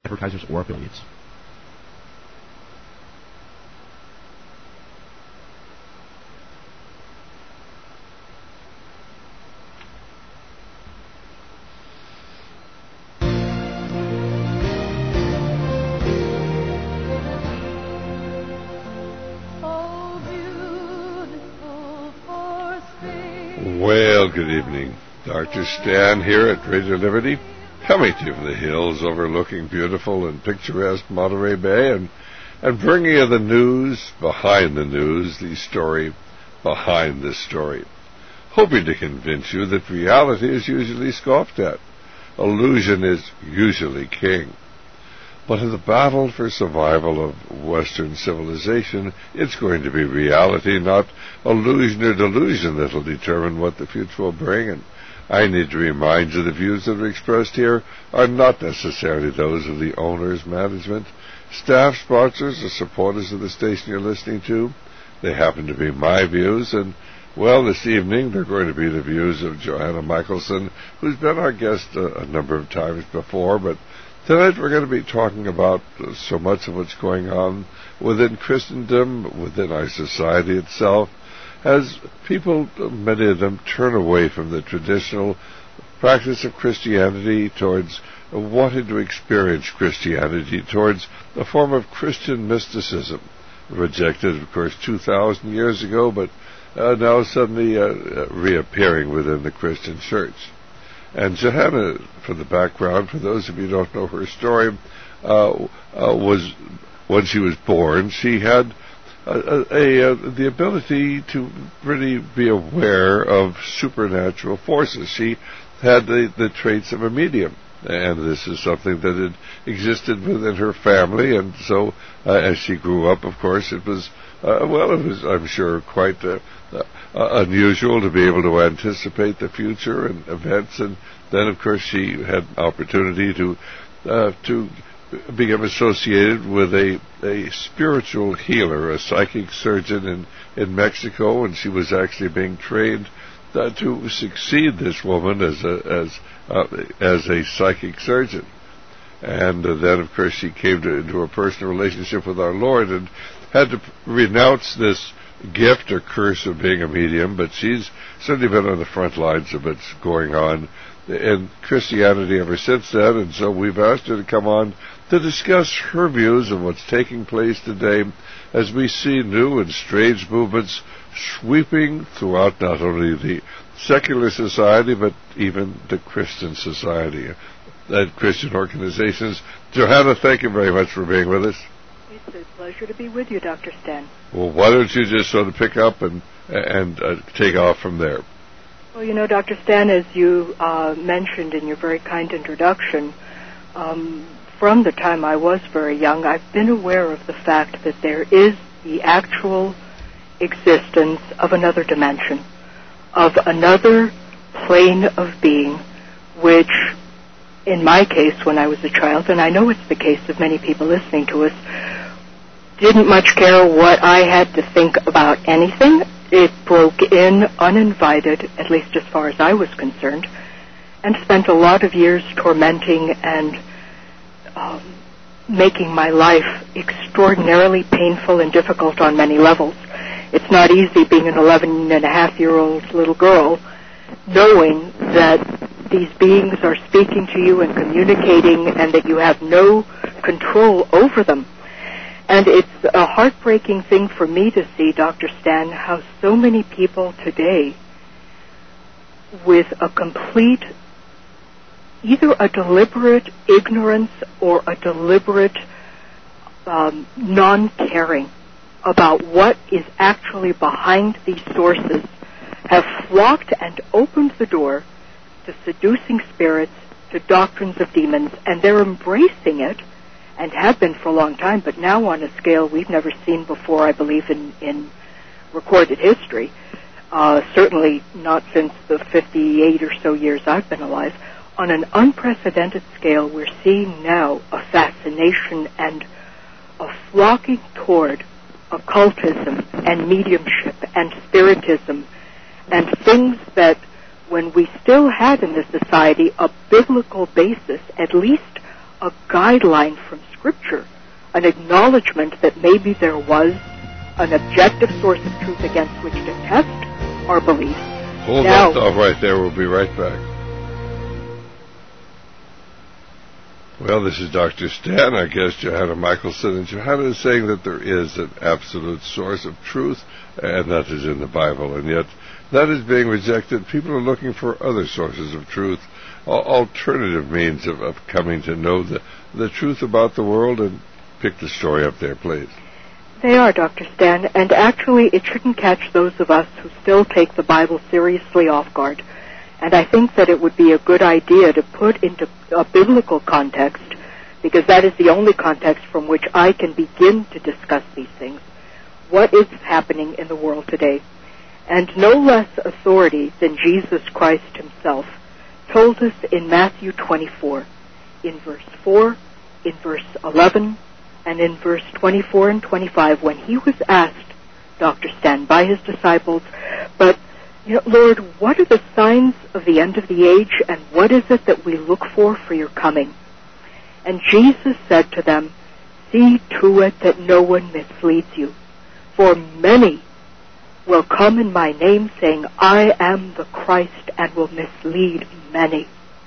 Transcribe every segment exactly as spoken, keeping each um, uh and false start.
advertisers or affiliates. Well, good evening. Doctor Stan here at Radio Liberty, coming to you from the hills overlooking beautiful and picturesque Monterey Bay, and, and bringing you the news behind the news, the story behind the story, hoping to convince you that reality is usually scoffed at. Illusion is usually king. But in the battle for survival of Western civilization, it's going to be reality, not illusion or delusion, that will determine what the future will bring. And I need to remind you the views that are expressed here are not necessarily those of the owners, management, staff, sponsors, or supporters of the station you're listening to. They happen to be my views, and, well, this evening they're going to be the views of Johanna Michelson, who's been our guest a, a number of times before, but tonight we're going to be talking about uh, so much of what's going on within Christendom, within our society itself, as people, many of them, turn away from the traditional practice of Christianity towards uh, wanting to experience Christianity, towards a form of Christian mysticism, rejected, of course, two thousand years ago, but uh, now suddenly uh, uh, reappearing within the Christian church. And Johanna, for the background, for those of you who don't know her story, uh, uh, was, when she was born, she had a, a, a, a, the ability to really be aware of supernatural forces. She had the, the traits of a medium, and this is something that had existed within her family, and so uh, as she grew up, of course, it was, uh, well, it was, I'm sure, quite uh, uh, unusual to be able to anticipate the future and events, and then, of course, she had opportunity to uh, to become associated with a, a spiritual healer, a psychic surgeon in, in Mexico, and she was actually being trained uh, to succeed this woman as a, as uh, as a psychic surgeon. And uh, then, of course, she came to, into a personal relationship with our Lord and had to renounce this gift or curse of being a medium, but she's certainly been on the front lines of what's going on in Christianity ever since then, and so we've asked her to come on to discuss her views of what's taking place today as we see new and strange movements sweeping throughout not only the secular society, but even the Christian society and Christian organizations. Johanna, thank you very much for being with us. It's a pleasure to be with you, Doctor Stan. Well, why don't you just sort of pick up and and uh, take off from there? Well, you know, Doctor Stan, as you uh, mentioned in your very kind introduction, um, from the time I was very young, I've been aware of the fact that there is the actual existence of another dimension, of another plane of being, which, in my case, when I was a child, and I know it's the case of many people listening to us, didn't much care what I had to think about anything. It broke in uninvited, at least as far as I was concerned, and spent a lot of years tormenting and um, making my life extraordinarily painful and difficult on many levels. It's not easy being an eleven and a half year old little girl, knowing that these beings are speaking to you and communicating and that you have no control over them. And it's a heartbreaking thing for me to see, Doctor Stan, how so many people today, with a complete, either a deliberate ignorance or a deliberate um, non-caring about what is actually behind these sources, have flocked and opened the door to seducing spirits, to doctrines of demons, and they're embracing it, and have been for a long time, but now on a scale we've never seen before, I believe, in, in recorded history. Uh, certainly not since the fifty-eight or so years I've been alive. On an unprecedented scale, we're seeing now a fascination and a flocking toward occultism and mediumship and spiritism and things that, when we still had in this society a biblical basis, at least a guideline from Scripture, an acknowledgement that maybe there was an objective source of truth against which to test our beliefs. Hold now, that thought right there. We'll be right back. Well, this is Doctor Stan, our guest, Johanna Michelson, and Johanna is saying that there is an absolute source of truth, and that is in the Bible, and yet that is being rejected. People are looking for other sources of truth, alternative means of, of coming to know the, the truth about the world. And pick the story up there, please. They are, Doctor Stan, and actually it shouldn't catch those of us who still take the Bible seriously off guard. And I think that it would be a good idea to put into a biblical context, because that is the only context from which I can begin to discuss these things. What is happening in the world today? And no less authority than Jesus Christ himself told us in Matthew twenty-four, in verse four, in verse eleven, and in verse twenty-four and twenty-five, when he was asked, Doctor Stan, by his disciples, but You know, Lord, what are the signs of the end of the age, and what is it that we look for for your coming? And Jesus said to them, see to it that no one misleads you. For many will come in my name, saying, I am the Christ, and will mislead many.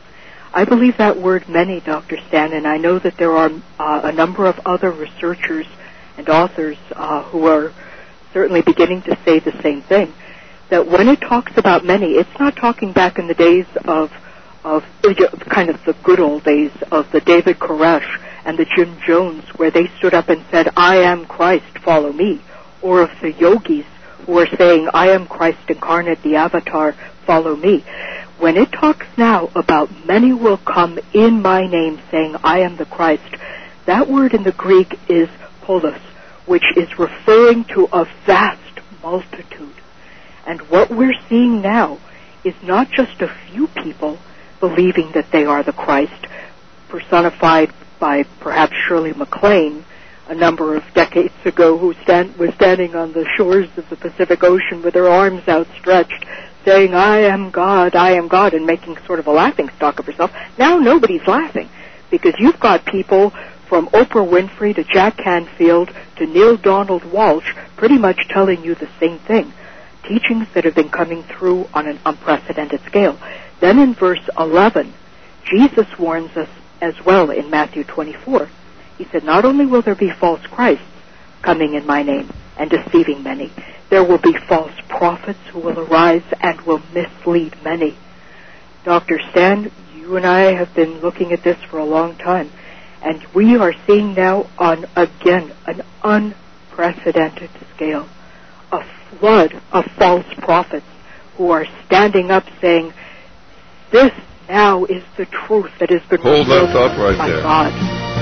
I believe that word many, Doctor Stan, and I know that there are uh, a number of other researchers and authors uh, who are certainly beginning to say the same thing. That when it talks about many, it's not talking back in the days of of kind of the good old days of the David Koresh and the Jim Jones, where they stood up and said, I am Christ, follow me, or of the yogis who are saying, I am Christ incarnate, the avatar, follow me. When it talks now about many will come in my name, saying, I am the Christ, that word in the Greek is polos, which is referring to a vast multitude. And what we're seeing now is not just a few people believing that they are the Christ, personified by perhaps Shirley MacLaine a number of decades ago, who stand, was standing on the shores of the Pacific Ocean with her arms outstretched, saying, I am God, I am God, and making sort of a laughing stock of herself. Now nobody's laughing, because you've got people from Oprah Winfrey to Jack Canfield to Neil Donald Walsh pretty much telling you the same thing. Teachings that have been coming through on an unprecedented scale. Then in verse eleven, Jesus warns us as well in Matthew twenty-four. He said, not only will there be false Christs coming in my name and deceiving many, there will be false prophets who will arise and will mislead many. Doctor Stan, you and I have been looking at this for a long time, and we are seeing now on, again, an unprecedented scale, a flood of false prophets who are standing up saying, this now is the truth that has been Hold revealed that thought right by there. God.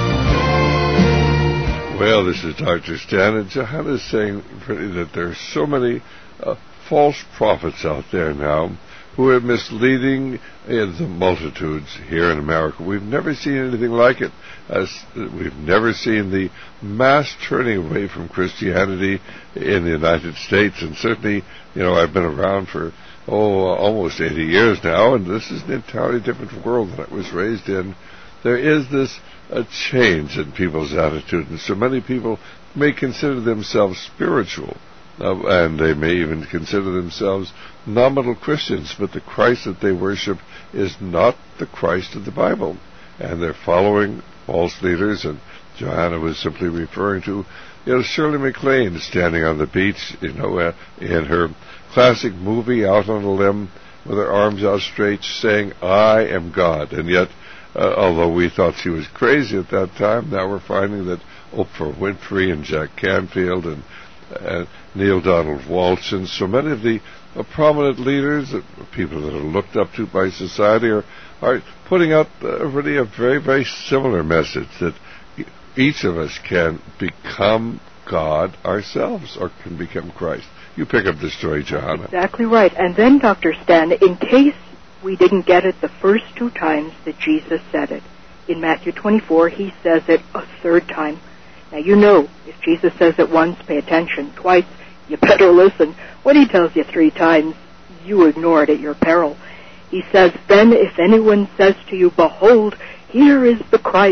Well, this is Doctor Stan, and Johanna is saying really that there are so many uh, false prophets out there now who are misleading uh, the multitudes here in America. We've never seen anything like it. As we've never seen the mass turning away from Christianity in the United States, and certainly, you know, I've been around for oh almost eighty years now, and this is an entirely different world than I was raised in. There is this a change in people's attitude, and so many people may consider themselves spiritual, uh, and they may even consider themselves nominal Christians, but the Christ that they worship is not the Christ of the Bible, and they're following false leaders. And Johanna was simply referring to, you know, Shirley MacLaine standing on the beach, you know, uh, in her classic movie, Out on a Limb, with her arms outstretched, saying, I am God. And yet, uh, although we thought she was crazy at that time, now we're finding that Oprah Winfrey and Jack Canfield and uh, Neil Donald Walsh and so many of the uh, prominent leaders, uh, people that are looked up to by society, are, are putting out uh, really a very, very similar message, that each of us can become God ourselves, or can become Christ. You pick up the story, Johanna. Exactly right. And then, Doctor Stan, in case we didn't get it the first two times that Jesus said it, in Matthew twenty-four, he says it a third time. Now, you know, if Jesus says it once, pay attention. Twice, you better listen. When he tells you three times, you ignore it at your peril. He says, then if anyone says to you, behold, here is the Christ,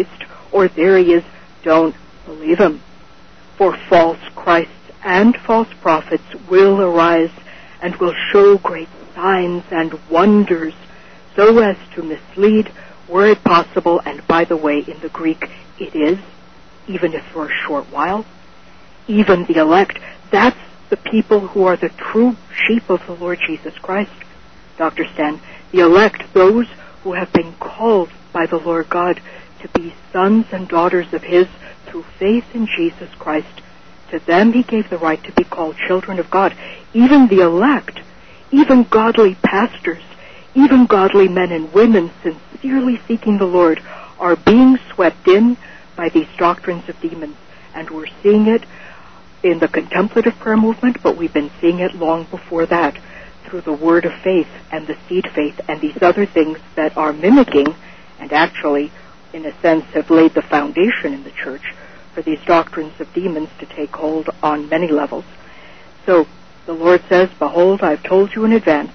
or there he is, don't believe him. For false Christs and false prophets will arise and will show great signs and wonders so as to mislead, were it possible, and by the way, in the Greek, it is, even if for a short while, even the elect. That's the people who are the true sheep of the Lord Jesus Christ, Doctor Stan. The elect, those who have been called by the Lord God to be sons and daughters of his through faith in Jesus Christ. To them he gave the right to be called children of God. Even the elect, even godly pastors, even godly men and women sincerely seeking the Lord are being swept in by these doctrines of demons. And we're seeing it in the contemplative prayer movement, but we've been seeing it long before that through the word of faith and the seed faith and these other things that are mimicking and actually, in a sense, have laid the foundation in the church for these doctrines of demons to take hold on many levels. So the Lord says, behold, I've told you in advance,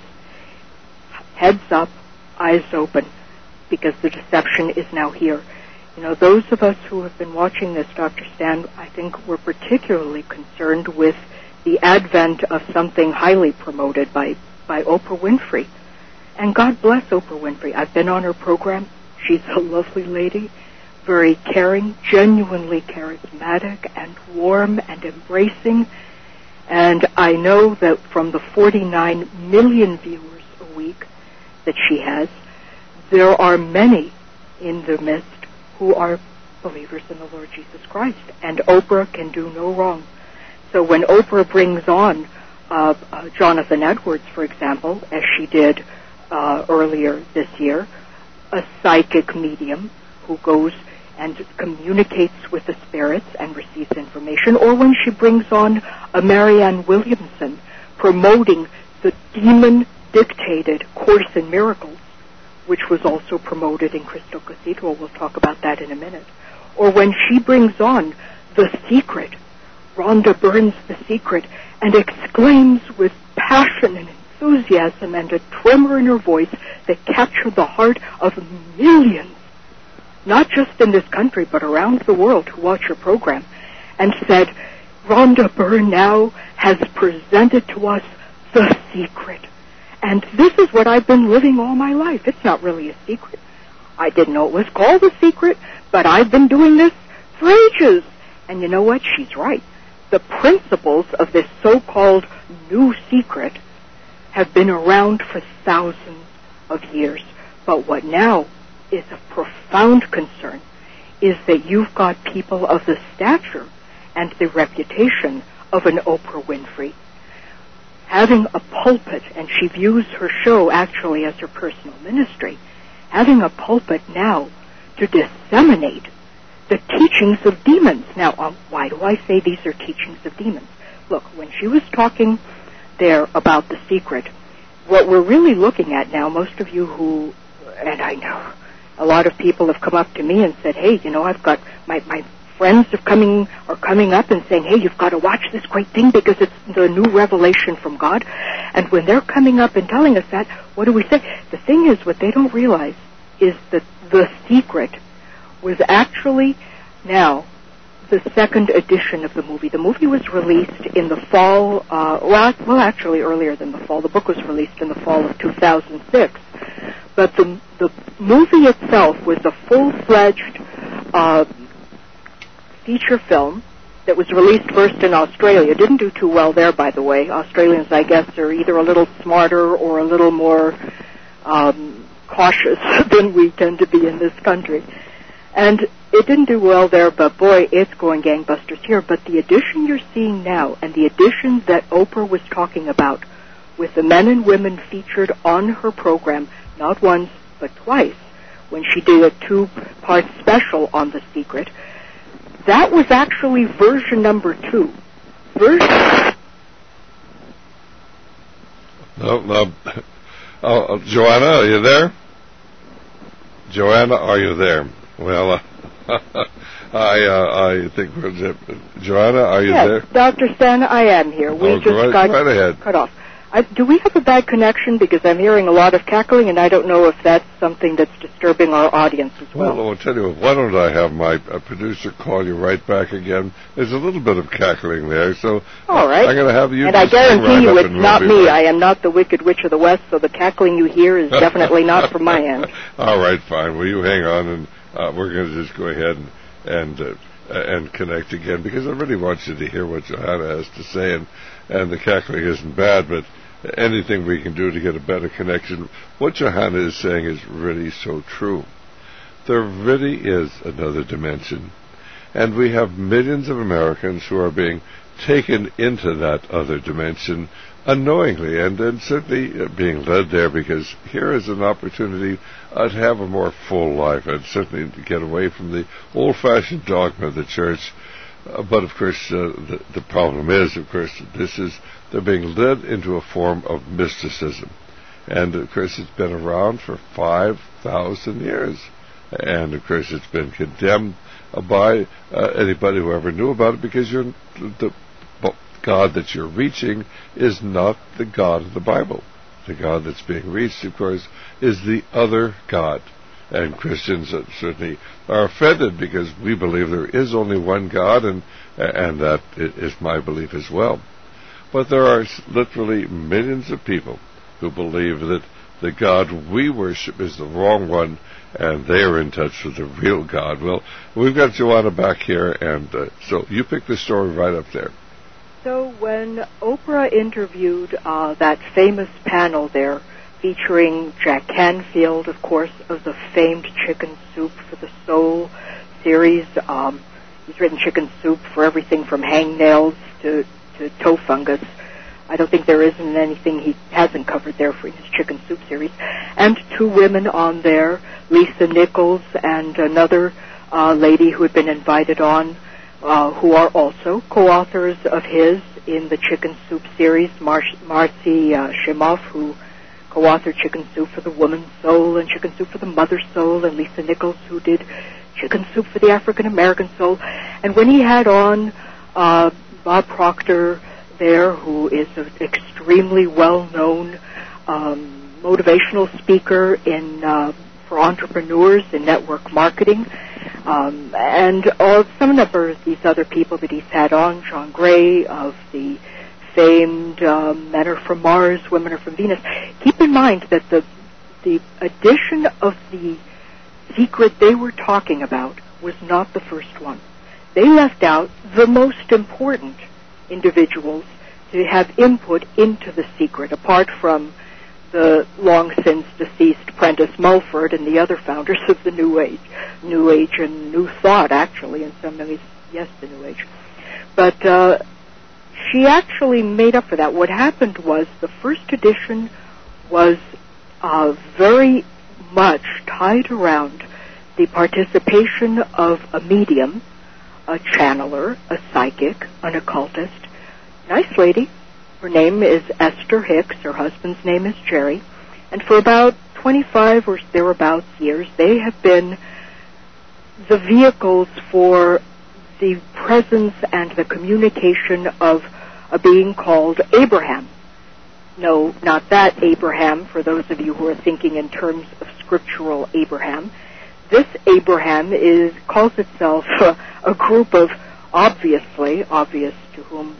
heads up, eyes open, because the deception is now here. You know, those of us who have been watching this, Doctor Stan, I think we're particularly concerned with the advent of something highly promoted by, by Oprah Winfrey. And God bless Oprah Winfrey. I've been on her program. She's a lovely lady, very caring, genuinely charismatic and warm and embracing. And I know that from the forty-nine million viewers a week that she has, there are many in the midst who are believers in the Lord Jesus Christ. And Oprah can do no wrong. So when Oprah brings on uh, uh, Jonathan Edwards, for example, as she did uh, earlier this year, a psychic medium who goes and communicates with the spirits and receives information, or when she brings on a Marianne Williamson promoting the demon-dictated Course in Miracles, which was also promoted in Crystal Cathedral. We'll talk about that in a minute. Or when she brings on The Secret, Rhonda Byrne's The Secret, and exclaims with passion and enthusiasm and a tremor in her voice that captured the heart of millions, not just in this country, but around the world who watch her program, and said, Rhonda Byrne now has presented to us the secret. And this is what I've been living all my life. It's not really a secret. I didn't know it was called a secret, but I've been doing this for ages. And you know what? She's right. The principles of this so-called new secret have been around for thousands of years. But what now is of profound concern is that you've got people of the stature and the reputation of an Oprah Winfrey having a pulpit, and she views her show actually as her personal ministry, having a pulpit now to disseminate the teachings of demons. Now, um, why do I say these are teachings of demons? Look, when she was talking there about The Secret, what we're really looking at now, most of you who, and I know a lot of people have come up to me and said, hey, you know, I've got my, my friends are coming, are coming up and saying, hey, you've got to watch this great thing because it's the new revelation from God. And when they're coming up and telling us that, what do we say? The thing is, what they don't realize is that The Secret was actually now the second edition of the movie. The movie was released in the fall, uh, well, well, actually earlier than the fall. The book was released in the fall of two thousand six. But the, the movie itself was a full-fledged uh, feature film that was released first in Australia. Didn't do too well there, by the way. Australians, I guess, are either a little smarter or a little more um, cautious than we tend to be in this country. And it didn't do well there, but boy, it's going gangbusters here. But the edition you're seeing now, and the edition that Oprah was talking about, with the men and women featured on her program, not once, but twice, when she did a two-part special on The Secret, that was actually version number two. Version... No, no. Oh, Joanna, are you there? Joanna, are you there? Well, uh, I uh, I think we're... Joanna, are you yes, there? Doctor Stan, I am here. We oh, just right, got right ahead. cut off. I, do we have a bad connection? Because I'm hearing a lot of cackling, and I don't know if that's something that's disturbing our audience as well. Well, I'll tell you what, why don't I have my uh, producer call you right back again? There's a little bit of cackling there, so All right. I'm going to have you And I guarantee right you it's it's not we'll me. right. I am not the Wicked Witch of the West, so the cackling you hear is definitely not from my end. All right, fine. Well, you hang on, and uh, we're going to just go ahead and and, uh, and connect again, because I really want you to hear what Johanna has to say, and, and the cackling isn't bad, but anything we can do to get a better connection. What Johanna is saying is really so true. There really is another dimension, and we have millions of Americans who are being taken into that other dimension unknowingly, and, and certainly uh, being led there, because here is an opportunity uh, to have a more full life, and certainly to get away from the old-fashioned dogma of the church. Uh, but of course, uh, the, the problem is, of course, this is they're being led into a form of mysticism, and of course, it's been around for five thousand years, and of course, it's been condemned uh, by uh, anybody who ever knew about it, because you're, the God that you're reaching is not the God of the Bible. The God that's being reached, of course, is the other God. And Christians certainly are offended, because we believe there is only one God, and and that is my belief as well. But there are literally millions of people who believe that the God we worship is the wrong one, and they are in touch with the real God. Well, we've got Johanna back here, and uh, so you pick the story right up there. So when Oprah interviewed uh, that famous panel there, featuring Jack Canfield, of course, of the famed Chicken Soup for the Soul series. Um, he's written Chicken Soup for everything from hangnails to, to toe fungus. I don't think there isn't anything he hasn't covered there for his Chicken Soup series. And two women on there, Lisa Nichols and another uh, lady who had been invited on, uh, who are also co-authors of his in the Chicken Soup series, Mar- Marcy uh, Shimoff, who co-authored Chicken Soup for the Woman's Soul and Chicken Soup for the Mother's Soul, and Lisa Nichols, who did Chicken Soup for the African American Soul. And when he had on uh, Bob Proctor there, who is an extremely well-known um, motivational speaker in uh, for entrepreneurs in network marketing, um, and uh, some number of these other people that he's had on, John Gray of the famed uh, Men Are From Mars, Women Are From Venus. Keep in mind that the the addition of the secret they were talking about was not the first one. They left out the most important individuals to have input into the secret, apart from the long-since deceased Prentice Mulford and the other founders of the New Age, New Age and New Thought, actually, in some ways, yes, the New Age. But uh, she actually made up for that. What happened was the first edition was uh, very much tied around the participation of a medium, a channeler, a psychic, an occultist. Nice lady. Her name is Esther Hicks. Her husband's name is Jerry. And for about twenty-five or thereabouts years, they have been the vehicles for the presence and the communication of a being called Abraham. No, not that Abraham, for those of you who are thinking in terms of scriptural Abraham. This Abraham is calls itself a, a group of, obviously, obvious to whom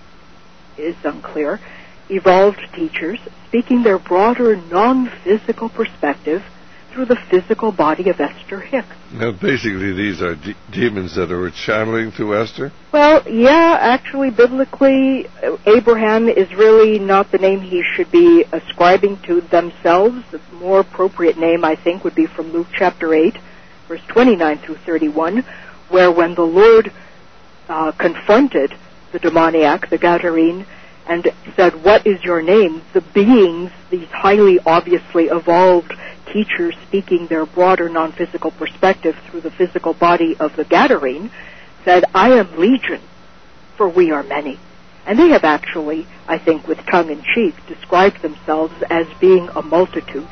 is unclear, evolved teachers speaking their broader non-physical perspective through the physical body of Esther Hicks. Now, basically, these are de- demons that are channeling through Esther? Well, yeah, actually, biblically, Abraham is really not the name he should be ascribing to themselves. The more appropriate name, I think, would be from Luke chapter eight, verse twenty-nine through thirty-one, where when the Lord uh, confronted the demoniac, the Gadarene, and said, "What is your name?" the beings, these highly obviously evolved teachers speaking their broader non-physical perspective through the physical body of the Gadarene, said, "I am Legion, for we are many." And they have actually, I think with tongue-in-cheek, described themselves as being a multitude.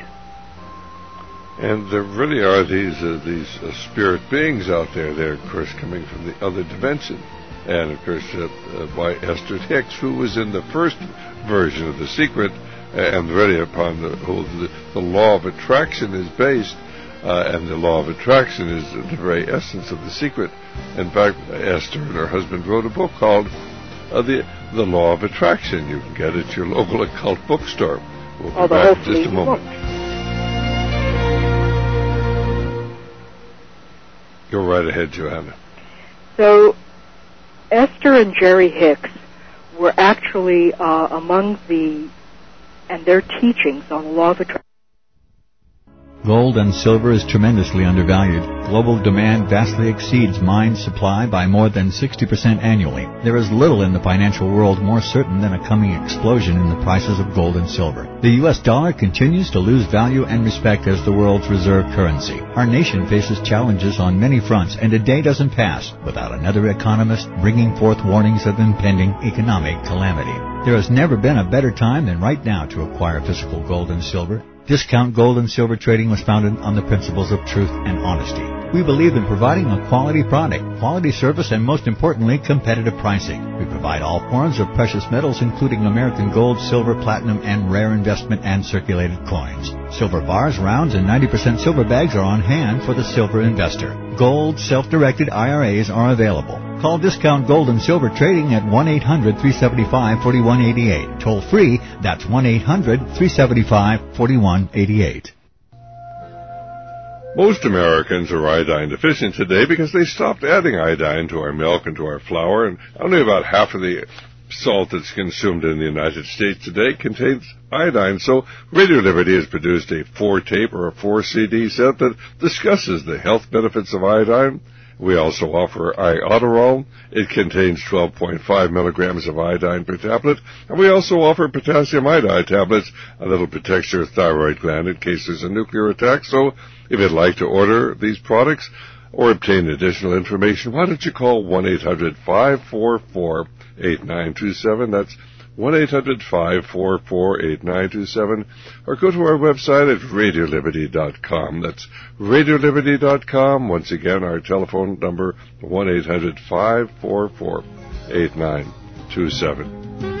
And there really are these uh, these uh, spirit beings out there. They're, of course, coming from the other dimension. and of course uh, uh, by Esther Hicks, who was in the first version of The Secret, and really upon the whole the, the law of attraction is based, uh, and the law of attraction is the very essence of The Secret. In fact, Esther and her husband wrote a book called uh, the the Law of Attraction. You can get it at your local occult bookstore. We'll be Although back in hopefully just a moment. Go right ahead, Johanna. So, Esther and Jerry Hicks were actually uh, among the, and their teachings on the law of attraction. Gold and silver is tremendously undervalued. Global demand vastly exceeds mine supply by more than sixty percent annually. There is little in the financial world more certain than a coming explosion in the prices of gold and silver. The U S dollar continues to lose value and respect as the world's reserve currency. Our nation faces challenges on many fronts, and a day doesn't pass without another economist bringing forth warnings of impending economic calamity. There has never been a better time than right now to acquire physical gold and silver. Discount Gold and Silver Trading was founded on the principles of truth and honesty. We believe in providing a quality product, quality service, and most importantly, competitive pricing. We provide all forms of precious metals, including American gold, silver, platinum, and rare investment and circulated coins. Silver bars, rounds, and ninety percent silver bags are on hand for the silver investor. Gold self-directed I R As are available. Call Discount Gold and Silver Trading at one eight hundred, three seven five, four one eight eight. Toll free, that's one eight hundred, three seven five, four one eight eight. Most Americans are iodine deficient today because they stopped adding iodine to our milk and to our flour, and only about half of the salt that's consumed in the United States today contains iodine. So Radio Liberty has produced a four-tape or a four-C D set that discusses the health benefits of iodine. We also offer Iodoral. It contains twelve point five milligrams of iodine per tablet. And we also offer potassium iodide tablets, a little protects your thyroid gland in case there's a nuclear attack. So if you'd like to order these products or obtain additional information, why don't you call one eight hundred, five four four, eight nine two seven. That's one eight hundred, five four four, eight nine two seven, or go to our website at radio liberty dot com. That's radio liberty dot com. Once again, our telephone number, one eight hundred, five four four, eight nine two seven.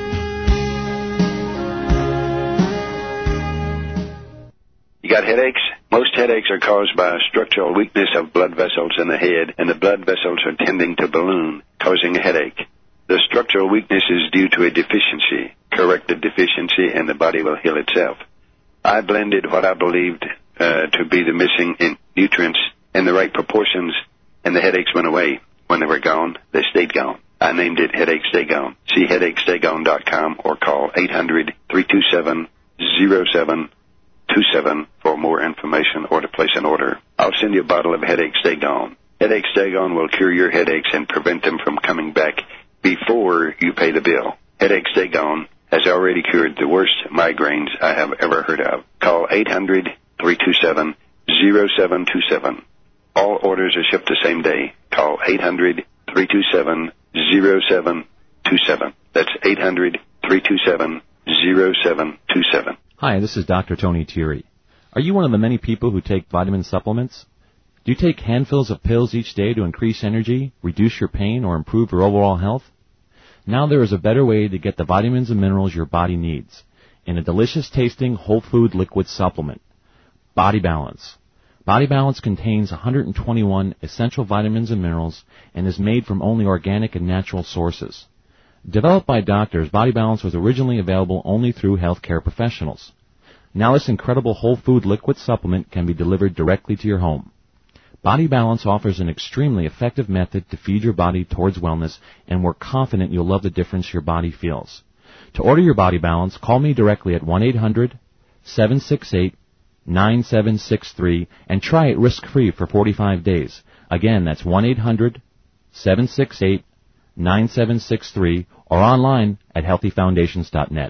You got headaches? Most headaches are caused by a structural weakness of blood vessels in the head, and the blood vessels are tending to balloon, causing a headache. The structural weakness is due to a deficiency. Correct the deficiency and the body will heal itself. I blended what I believed uh, to be the missing in nutrients in the right proportions, and the headaches went away. When they were gone, they stayed gone. I named it Headache Stay Gone. See headache stay gone dot com or call eight hundred, three two seven, zero seven two seven for more information or to place an order. I'll send you a bottle of Headache Stay Gone. Headache Stay Gone will cure your headaches and prevent them from coming back before you pay the bill. Headache Stay Gone has already cured the worst migraines I have ever heard of. Call eight hundred, three two seven, zero seven two seven. All orders are shipped the same day. Call eight hundred, three two seven, zero seven two seven. That's eight hundred, three two seven, zero seven two seven. Hi, this is Doctor Tony Thierry. Are you one of the many people who take vitamin supplements? Do you take handfuls of pills each day to increase energy, reduce your pain, or improve your overall health? Now there is a better way to get the vitamins and minerals your body needs in a delicious-tasting whole food liquid supplement, Body Balance. Body Balance contains one hundred twenty-one essential vitamins and minerals and is made from only organic and natural sources. Developed by doctors, Body Balance was originally available only through healthcare professionals. Now this incredible whole food liquid supplement can be delivered directly to your home. Body Balance offers an extremely effective method to feed your body towards wellness, and we're confident you'll love the difference your body feels. To order your Body Balance, call me directly at one eight hundred, seven six eight, nine seven six three and try it risk-free for forty-five days. Again, that's one eight hundred, seven six eight, nine seven six three or online at healthy foundations dot net.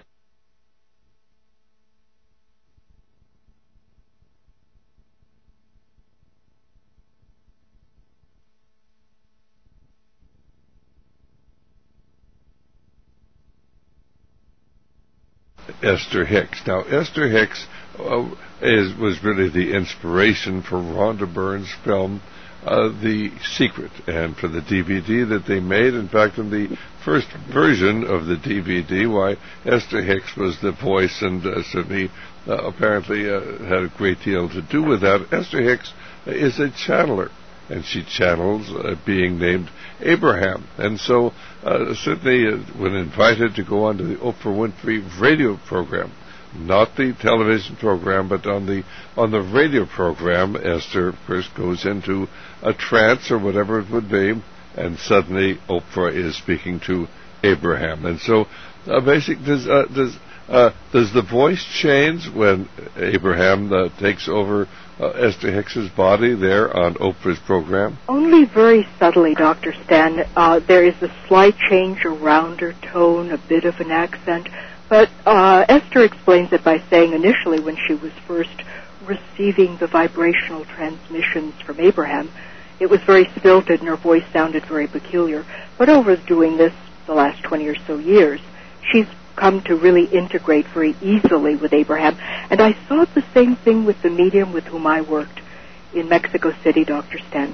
Esther Hicks. Now, Esther Hicks uh, is, was really the inspiration for Rhonda Byrne's film, uh, The Secret, and for the D V D that they made. In fact, in the first version of the D V D, why, Esther Hicks was the voice, and uh, certainly uh, apparently uh, had a great deal to do with that. Esther Hicks is a channeler, and she channels a being named Abraham. And so uh, certainly uh, when invited to go on to the Oprah Winfrey radio program, not the television program, but on the on the radio program, Esther, of course, goes into a trance or whatever it would be, and suddenly Oprah is speaking to Abraham. And so uh, basic, does, uh, does, uh, does the voice change when Abraham uh, takes over Uh, Esther Hicks's body there on Oprah's program? Only very subtly, Doctor Stan. Uh, there is a slight change, a rounder tone, a bit of an accent. But uh, Esther explains it by saying initially when she was first receiving the vibrational transmissions from Abraham, it was very stilted and her voice sounded very peculiar. But over doing this the last twenty or so years, she's come to really integrate very easily with Abraham. And I saw the same thing with the medium with whom I worked in Mexico City, Doctor Stan.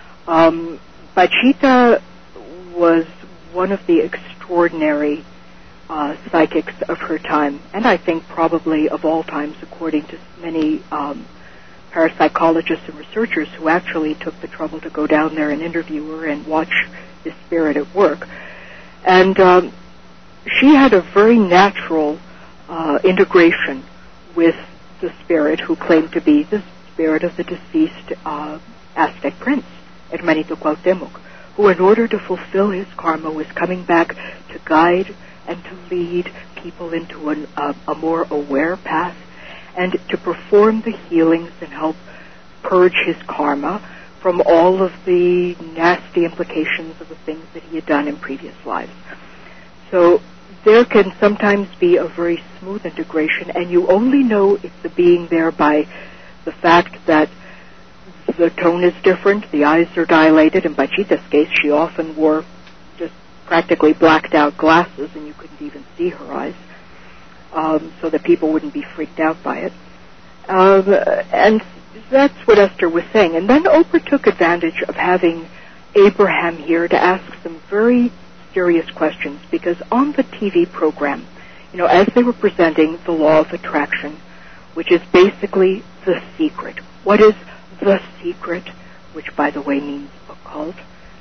Um, Pachita was one of the extraordinary uh, psychics of her time, and I think probably of all times, according to many um, parapsychologists and researchers who actually took the trouble to go down there and interview her and watch this spirit at work. And um, she had a very natural uh, integration with the spirit who claimed to be the spirit of the deceased uh, Aztec prince, Hermanito Cuauhtémoc, who in order to fulfill his karma was coming back to guide and to lead people into an, uh, a more aware path and to perform the healings and help purge his karma from all of the nasty implications of the things that he had done in previous lives. So there can sometimes be a very smooth integration, and you only know it's a being there by the fact that the tone is different, the eyes are dilated. In Pachita's case, she often wore just practically blacked out glasses, and you couldn't even see her eyes, um, so that people wouldn't be freaked out by it. Um, and that's what Esther was saying. And then Oprah took advantage of having Abraham here to ask some very serious questions, because on the T V program, you know, as they were presenting the law of attraction, which is basically the secret. What is the secret, which, by the way, means occult?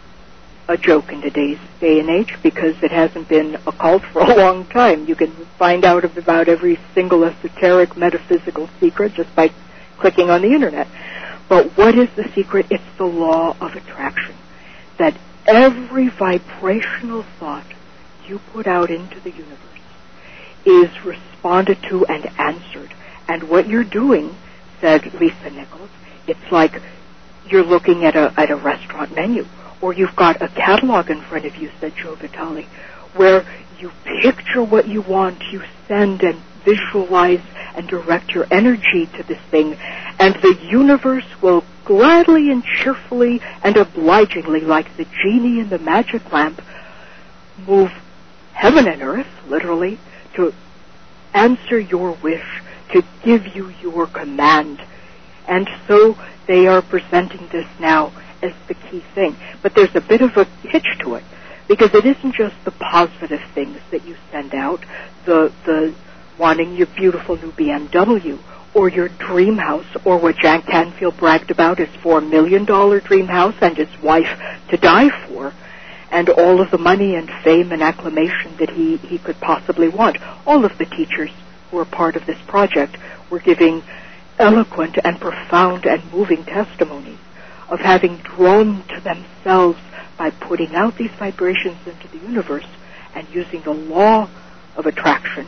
A joke in today's day and age, because it hasn't been occult for a long time. You can find out about every single esoteric metaphysical secret just by clicking on the internet. But what is the secret? It's the law of attraction. That every vibrational thought you put out into the universe is responded to and answered. And what you're doing, said Lisa Nichols, it's like you're looking at a at a restaurant menu, or you've got a catalog in front of you, said Joe Vitale, where you picture what you want, you send and visualize and direct your energy to this thing, and the universe will gladly and cheerfully and obligingly, like the genie in the magic lamp, move heaven and earth, literally, to answer your wish, to give you your command. And so they are presenting this now as the key thing. But there's a bit of a hitch to it, because it isn't just the positive things that you send out, the the wanting your beautiful new B M W, or your dream house, or what Jack Canfield bragged about, his four million dollars dream house and his wife to die for, and all of the money and fame and acclamation that he, he could possibly want. All of the teachers who were part of this project were giving eloquent and profound and moving testimonies of having drawn to themselves by putting out these vibrations into the universe and using the law of attraction,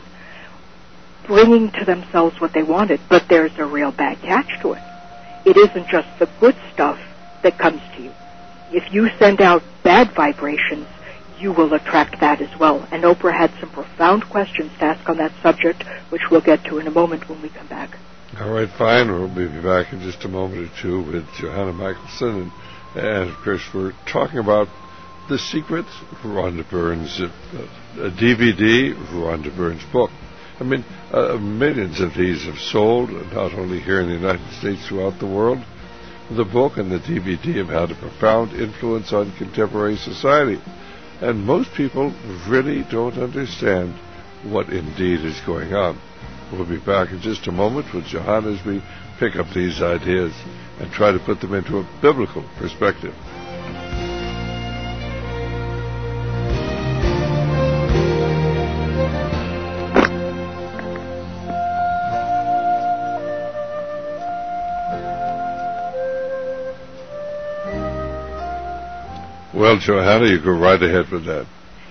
bringing to themselves what they wanted. But there's a real bad catch to it. It isn't just the good stuff that comes to you. If you send out bad vibrations, you will attract that as well. And Oprah had some profound questions to ask on that subject, which we'll get to in a moment when we come back. All right, fine. We'll be back in just a moment or two with Johanna Michelson. And, and of course, we're talking about The Secret, Rhonda Byrne's uh, a D V D, Rhonda Byrne's book. I mean, uh, millions of these have sold, not only here in the United States, throughout the world. the book and the D V D have had a profound influence on contemporary society. And most people really don't understand what indeed is going on. We'll be back in just a moment with Johanna as we pick up these ideas and try to put them into a biblical perspective. Well, Johanna, you go right ahead with that.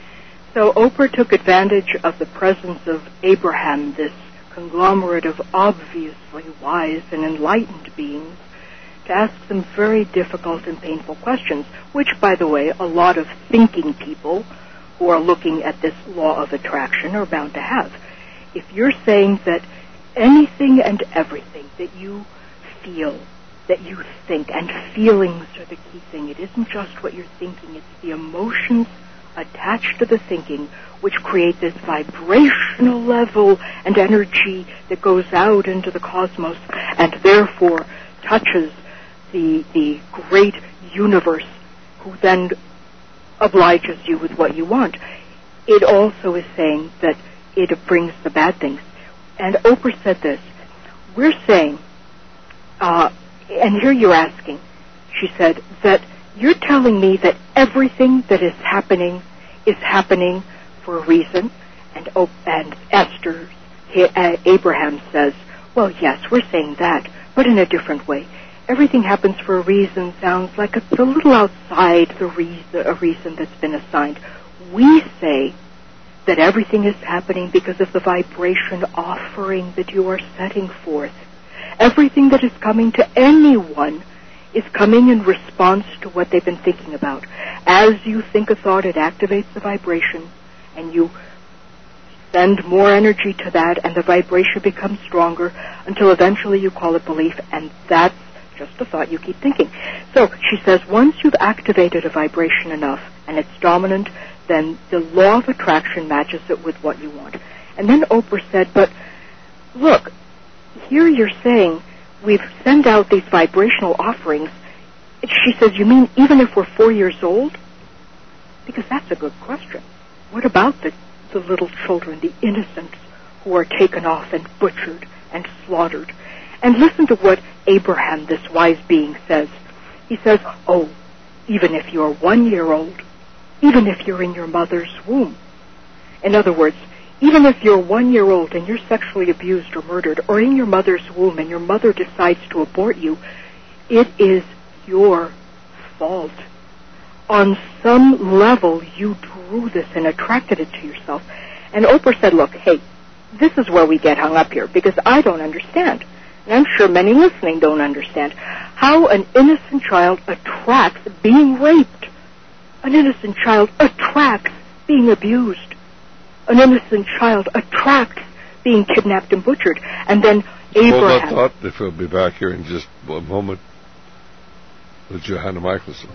So Oprah took advantage of the presence of Abraham, this conglomerate of obviously wise and enlightened beings, to ask some very difficult and painful questions, which, by the way, a lot of thinking people who are looking at this law of attraction are bound to have. If you're saying that anything and everything that you feel, that you think, and feelings are the key thing, it isn't just what you're thinking, it's the emotions attached to the thinking which create this vibrational level and energy that goes out into the cosmos and therefore touches the the great universe, who then obliges you with what you want. It also is saying that it brings the bad things. And Oprah said this, we're saying, uh, and here you're asking, she said, that you're telling me that everything that is happening is happening for a reason. And, oh, and Esther, uh, Abraham says, well, yes, we're saying that, but in a different way. Everything happens for a reason sounds like it's a little outside the reason, a reason that's been assigned. We say that everything is happening because of the vibration offering that you are setting forth. Everything that is coming to anyone is coming in response to what they've been thinking about. As you think a thought, it activates the vibration, and you send more energy to that, and the vibration becomes stronger until eventually you call it belief, and that's just a thought you keep thinking. So she says once you've activated a vibration enough and it's dominant, then the law of attraction matches it with what you want. And then Oprah said, but look, here you're saying we've sent out these vibrational offerings. She says, you mean even if we're four years old? Because that's a good question. What about the, the little children, the innocents who are taken off and butchered and slaughtered? And listen to what Abraham, this wise being, says. He says, oh, even if you're one year old, even if you're in your mother's womb. In other words, even if you're one year old and you're sexually abused or murdered, or in your mother's womb and your mother decides to abort you, it is your fault. On some level, you drew this and attracted it to yourself. And Oprah said, look, hey, this is where we get hung up here, because I don't understand. And I'm sure many listening don't understand how an innocent child attracts being raped. An innocent child attracts being abused. An innocent child attracts being kidnapped and butchered. And then Abraham... Hold that thought, if we'll be back here in just a moment with Johanna Michelson.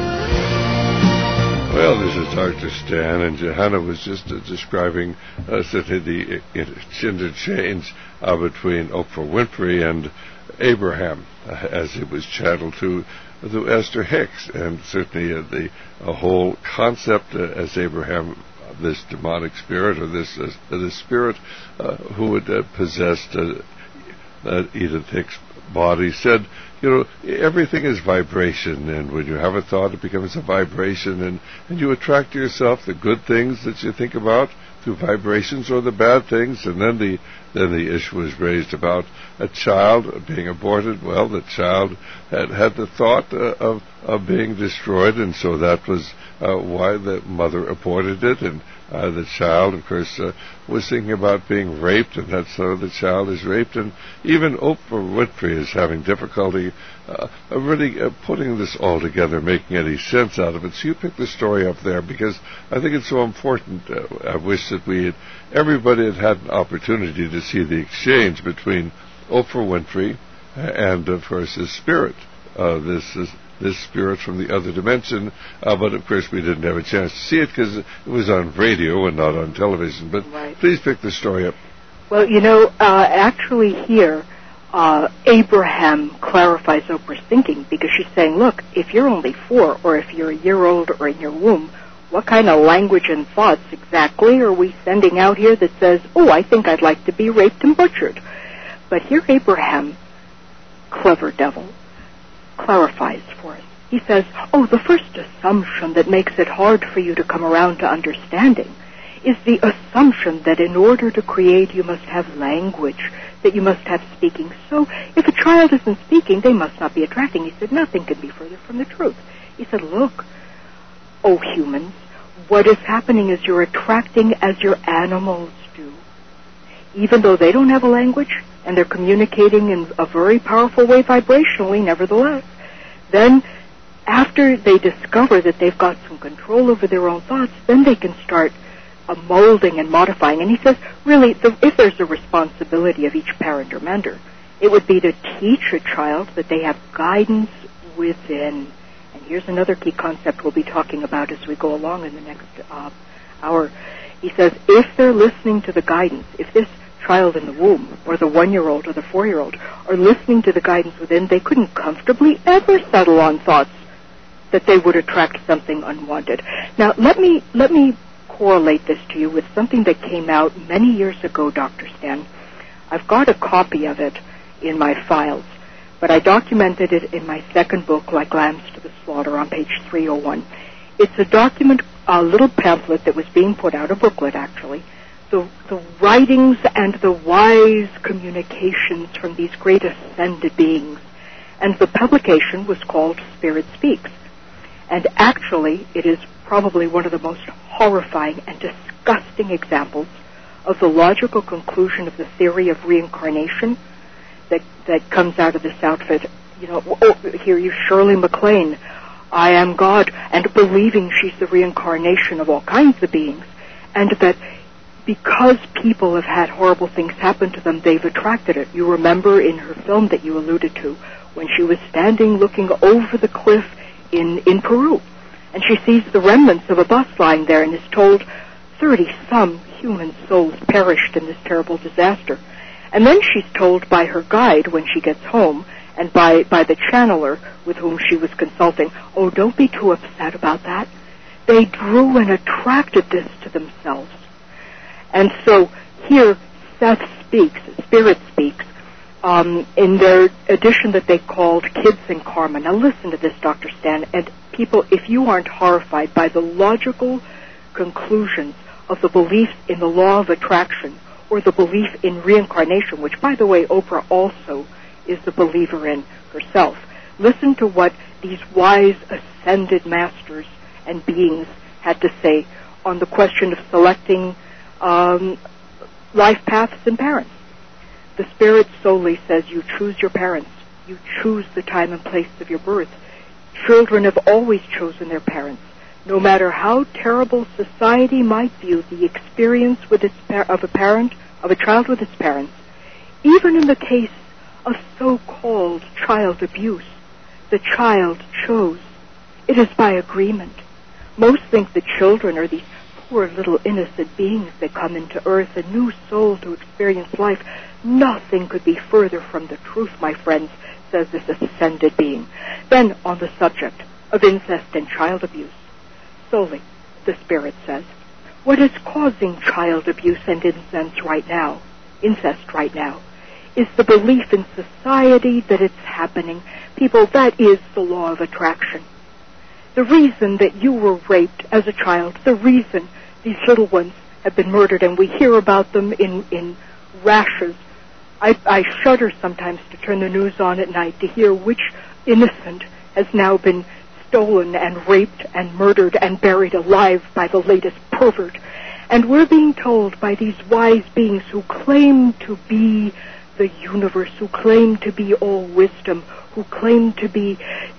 Well, this is Doctor Stan, and Johanna was just uh, describing uh, the uh, interchange uh, between Oprah Winfrey and Abraham, uh, as it was channeled to, to Esther Hicks, and certainly uh, the uh, whole concept uh, as Abraham, uh, this demonic spirit, or this uh, this spirit uh, who had uh, possessed uh, uh, Edith Hicks' body, said, you know, everything is vibration, and when you have a thought, it becomes a vibration, and, and you attract to yourself the good things that you think about through vibrations, or the bad things. And then the then the issue was raised about a child being aborted. Well, the child had had the thought uh, of of being destroyed, and so that was uh, why the mother aborted it. And uh, the child, of course, uh, was thinking about being raped, and that's how the child is raped. And even Oprah Winfrey is having difficulty uh, really uh, putting this all together, making any sense out of it. So you pick the story up there, because I think it's so important. Uh, I wish that we had, everybody had had an opportunity to see the exchange between Oprah Winfrey and, of course, his spirit. Uh, this is this spirit from the other dimension, uh, but of course we didn't have a chance to see it because it was on radio and not on television. But right. Please pick the story up. Well, you know, uh, actually here, uh, Abraham clarifies Oprah's thinking, because she's saying, look, if you're only four, or if you're a year old or in your womb, what kind of language and thoughts exactly are we sending out here that says, oh, I think I'd like to be raped and butchered? But here Abraham, clever devil, clarifies for us. He says, oh, the first assumption that makes it hard for you to come around to understanding is the assumption that in order to create you must have language, that you must have speaking. So if a child isn't speaking, they must not be attracting. He said, nothing could be further from the truth. He said, look, oh humans, what is happening is you're attracting as your animals do. Even though they don't have a language, and they're communicating in a very powerful way vibrationally, nevertheless, then after they discover that they've got some control over their own thoughts, then they can start uh, molding and modifying. And he says, really, the, if there's a responsibility of each parent or mentor, it would be to teach a child that they have guidance within. And here's another key concept we'll be talking about as we go along in the next uh, hour. He says, if they're listening to the guidance, if this child in the womb, or the one-year-old or the four-year-old, are listening to the guidance within, they couldn't comfortably ever settle on thoughts that they would attract something unwanted. Now, let me let me correlate this to you with something that came out many years ago, Doctor Stan. I've got a copy of it in my files, but I documented it in my second book, Like Lambs to the Slaughter, on page three oh one. It's a document, a little pamphlet that was being put out, a booklet actually, the, the writings and the wise communications from these great ascended beings. And the publication was called Spirit Speaks. And actually, it is probably one of the most horrifying and disgusting examples of the logical conclusion of the theory of reincarnation that that comes out of this outfit. You know, oh, here you Shirley MacLaine, I am God, and believing she's the reincarnation of all kinds of beings, and that because people have had horrible things happen to them, they've attracted it. You remember in her film that you alluded to, when she was standing looking over the cliff in, in Peru, and she sees the remnants of a bus lying there and is told thirty-some human souls perished in this terrible disaster. And then she's told by her guide when she gets home, and by, by the channeler with whom she was consulting, oh, don't be too upset about that. They drew and attracted this to themselves. And so here, Seth Speaks, Spirit Speaks, um, in their edition that they called Kids and Karma. Now listen to this, Doctor Stan, and people, if you aren't horrified by the logical conclusions of the belief in the law of attraction, or the belief in reincarnation, which, by the way, Oprah also is the believer in herself. Listen to what these wise ascended masters and beings had to say on the question of selecting um, life paths and parents. The Spirit solely says you choose your parents. You choose the time and place of your birth. Children have always chosen their parents. No matter how terrible society might view the experience with its par- of a parent, of a child with its parents, even in the case of so-called child abuse, the child chose. It is by agreement. Most think that children are these poor little innocent beings that come into earth, a new soul to experience life. Nothing could be further from the truth, my friends, says this ascended being. Then, on the subject of incest and child abuse, solely, the Spirit says, what is causing child abuse and incest right now, incest right now, is the belief in society that it's happening. People, that is the law of attraction. The reason that you were raped as a child, the reason these little ones have been murdered, and we hear about them in, in rashes. I, I shudder sometimes to turn the news on at night to hear which innocent has now been stolen and raped and murdered and buried alive by the latest pervert. And we're being told by these wise beings who claim to be the universe, who claim to be all wisdom, who claim to be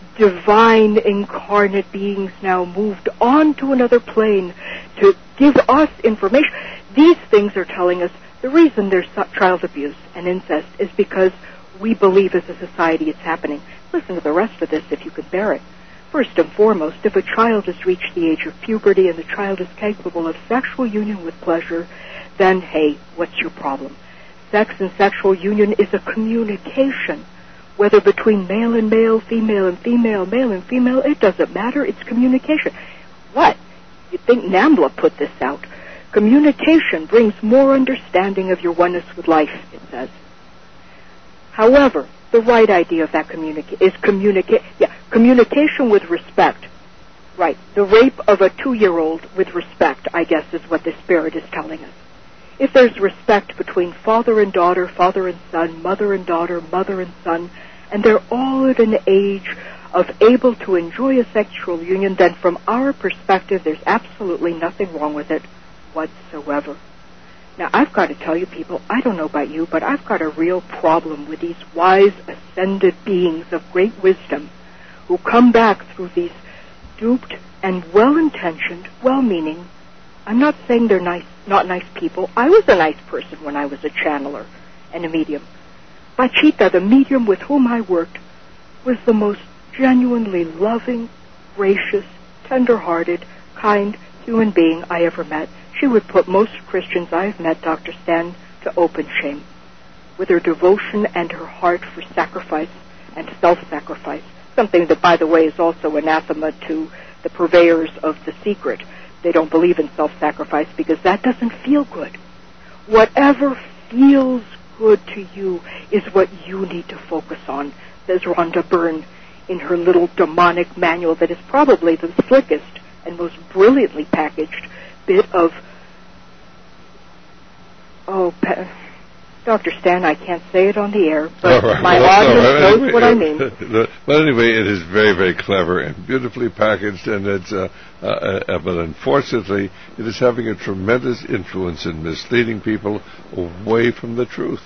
divine incarnate beings now moved on to another plane to give us information. These things are telling us the reason there's child abuse and incest is because we believe as a society it's happening. Listen to the rest of this if you could bear it. First and foremost, if a child has reached the age of puberty and the child is capable of sexual union with pleasure, then, hey, what's your problem? sex and sexual union is a communication. Whether between male and male, female and female, male and female, it doesn't matter. It's communication. What? You think NAMBLA put this out? Communication brings more understanding of your oneness with life, it says. However, the right idea of that communica- is communica- yeah, communication with respect. Right. The rape of a two-year-old with respect, I guess, is what the Spirit is telling us. If there's respect between father and daughter, father and son, mother and daughter, mother and son, and they're all at an age of able to enjoy a sexual union, then from our perspective, there's absolutely nothing wrong with it whatsoever. Now, I've got to tell you people, I don't know about you, but I've got a real problem with these wise, ascended beings of great wisdom who come back through these duped and well-intentioned, well-meaning. I'm not saying they're nice, not nice people. I was a nice person when I was a channeler and a medium. Bachita, the medium with whom I worked, was the most genuinely loving, gracious, tender-hearted, kind human being I ever met. She would put most Christians I've met, Doctor Stan, to open shame with her devotion and her heart for sacrifice and self-sacrifice, something that, by the way, is also anathema to the purveyors of the secret. They don't believe in self-sacrifice because that doesn't feel good. Whatever feels good to you is what you need to focus on, says Rhonda Byrne in her little demonic manual that is probably the slickest and most brilliantly packaged bit of, oh, Doctor Stan, I can't say it on the air, but right. my well, audience right. knows anyway, what I mean. But anyway, it is very, very clever and beautifully packaged, and it's, uh, uh, uh, but unfortunately, it is having a tremendous influence in misleading people away from the truth.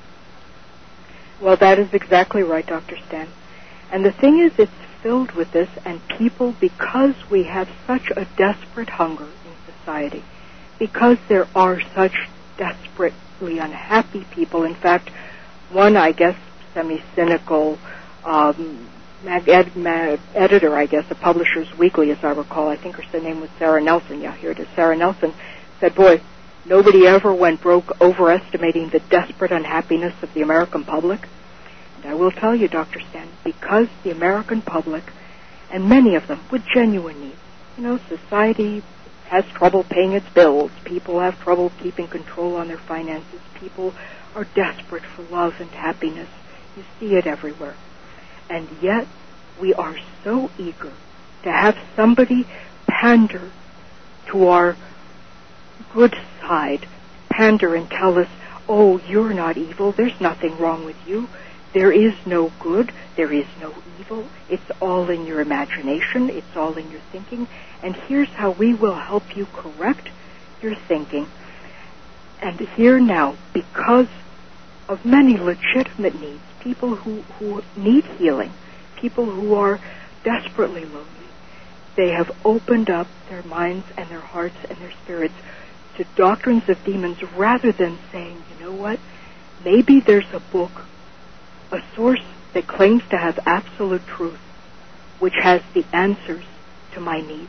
Well, that is exactly right, Doctor Stan. And the thing is, it's filled with this, and people, because we have such a desperate hunger in society, because there are such desperately unhappy people. In fact, one, I guess, semi-cynical um, mag- ed- mag- editor, I guess, of Publishers Weekly, as I recall, I think her name was Sarah Nelson. Yeah, here it is. Sarah Nelson said, boy, nobody ever went broke overestimating the desperate unhappiness of the American public. And I will tell you, Doctor Stan, because the American public, and many of them with genuine needs, you know, society has trouble paying its bills. People have trouble keeping control on their finances. People are desperate for love and happiness. You see it everywhere. And yet, we are so eager to have somebody pander to our good side, pander and tell us, oh, you're not evil. There's nothing wrong with you. There is no good. There is no evil. It's all in your imagination. It's all in your thinking. And here's how we will help you correct your thinking. And here now, because of many legitimate needs, people who, who need healing, people who are desperately lonely, they have opened up their minds and their hearts and their spirits to doctrines of demons rather than saying, you know what, maybe there's a book, a source that claims to have absolute truth, which has the answers to my needs.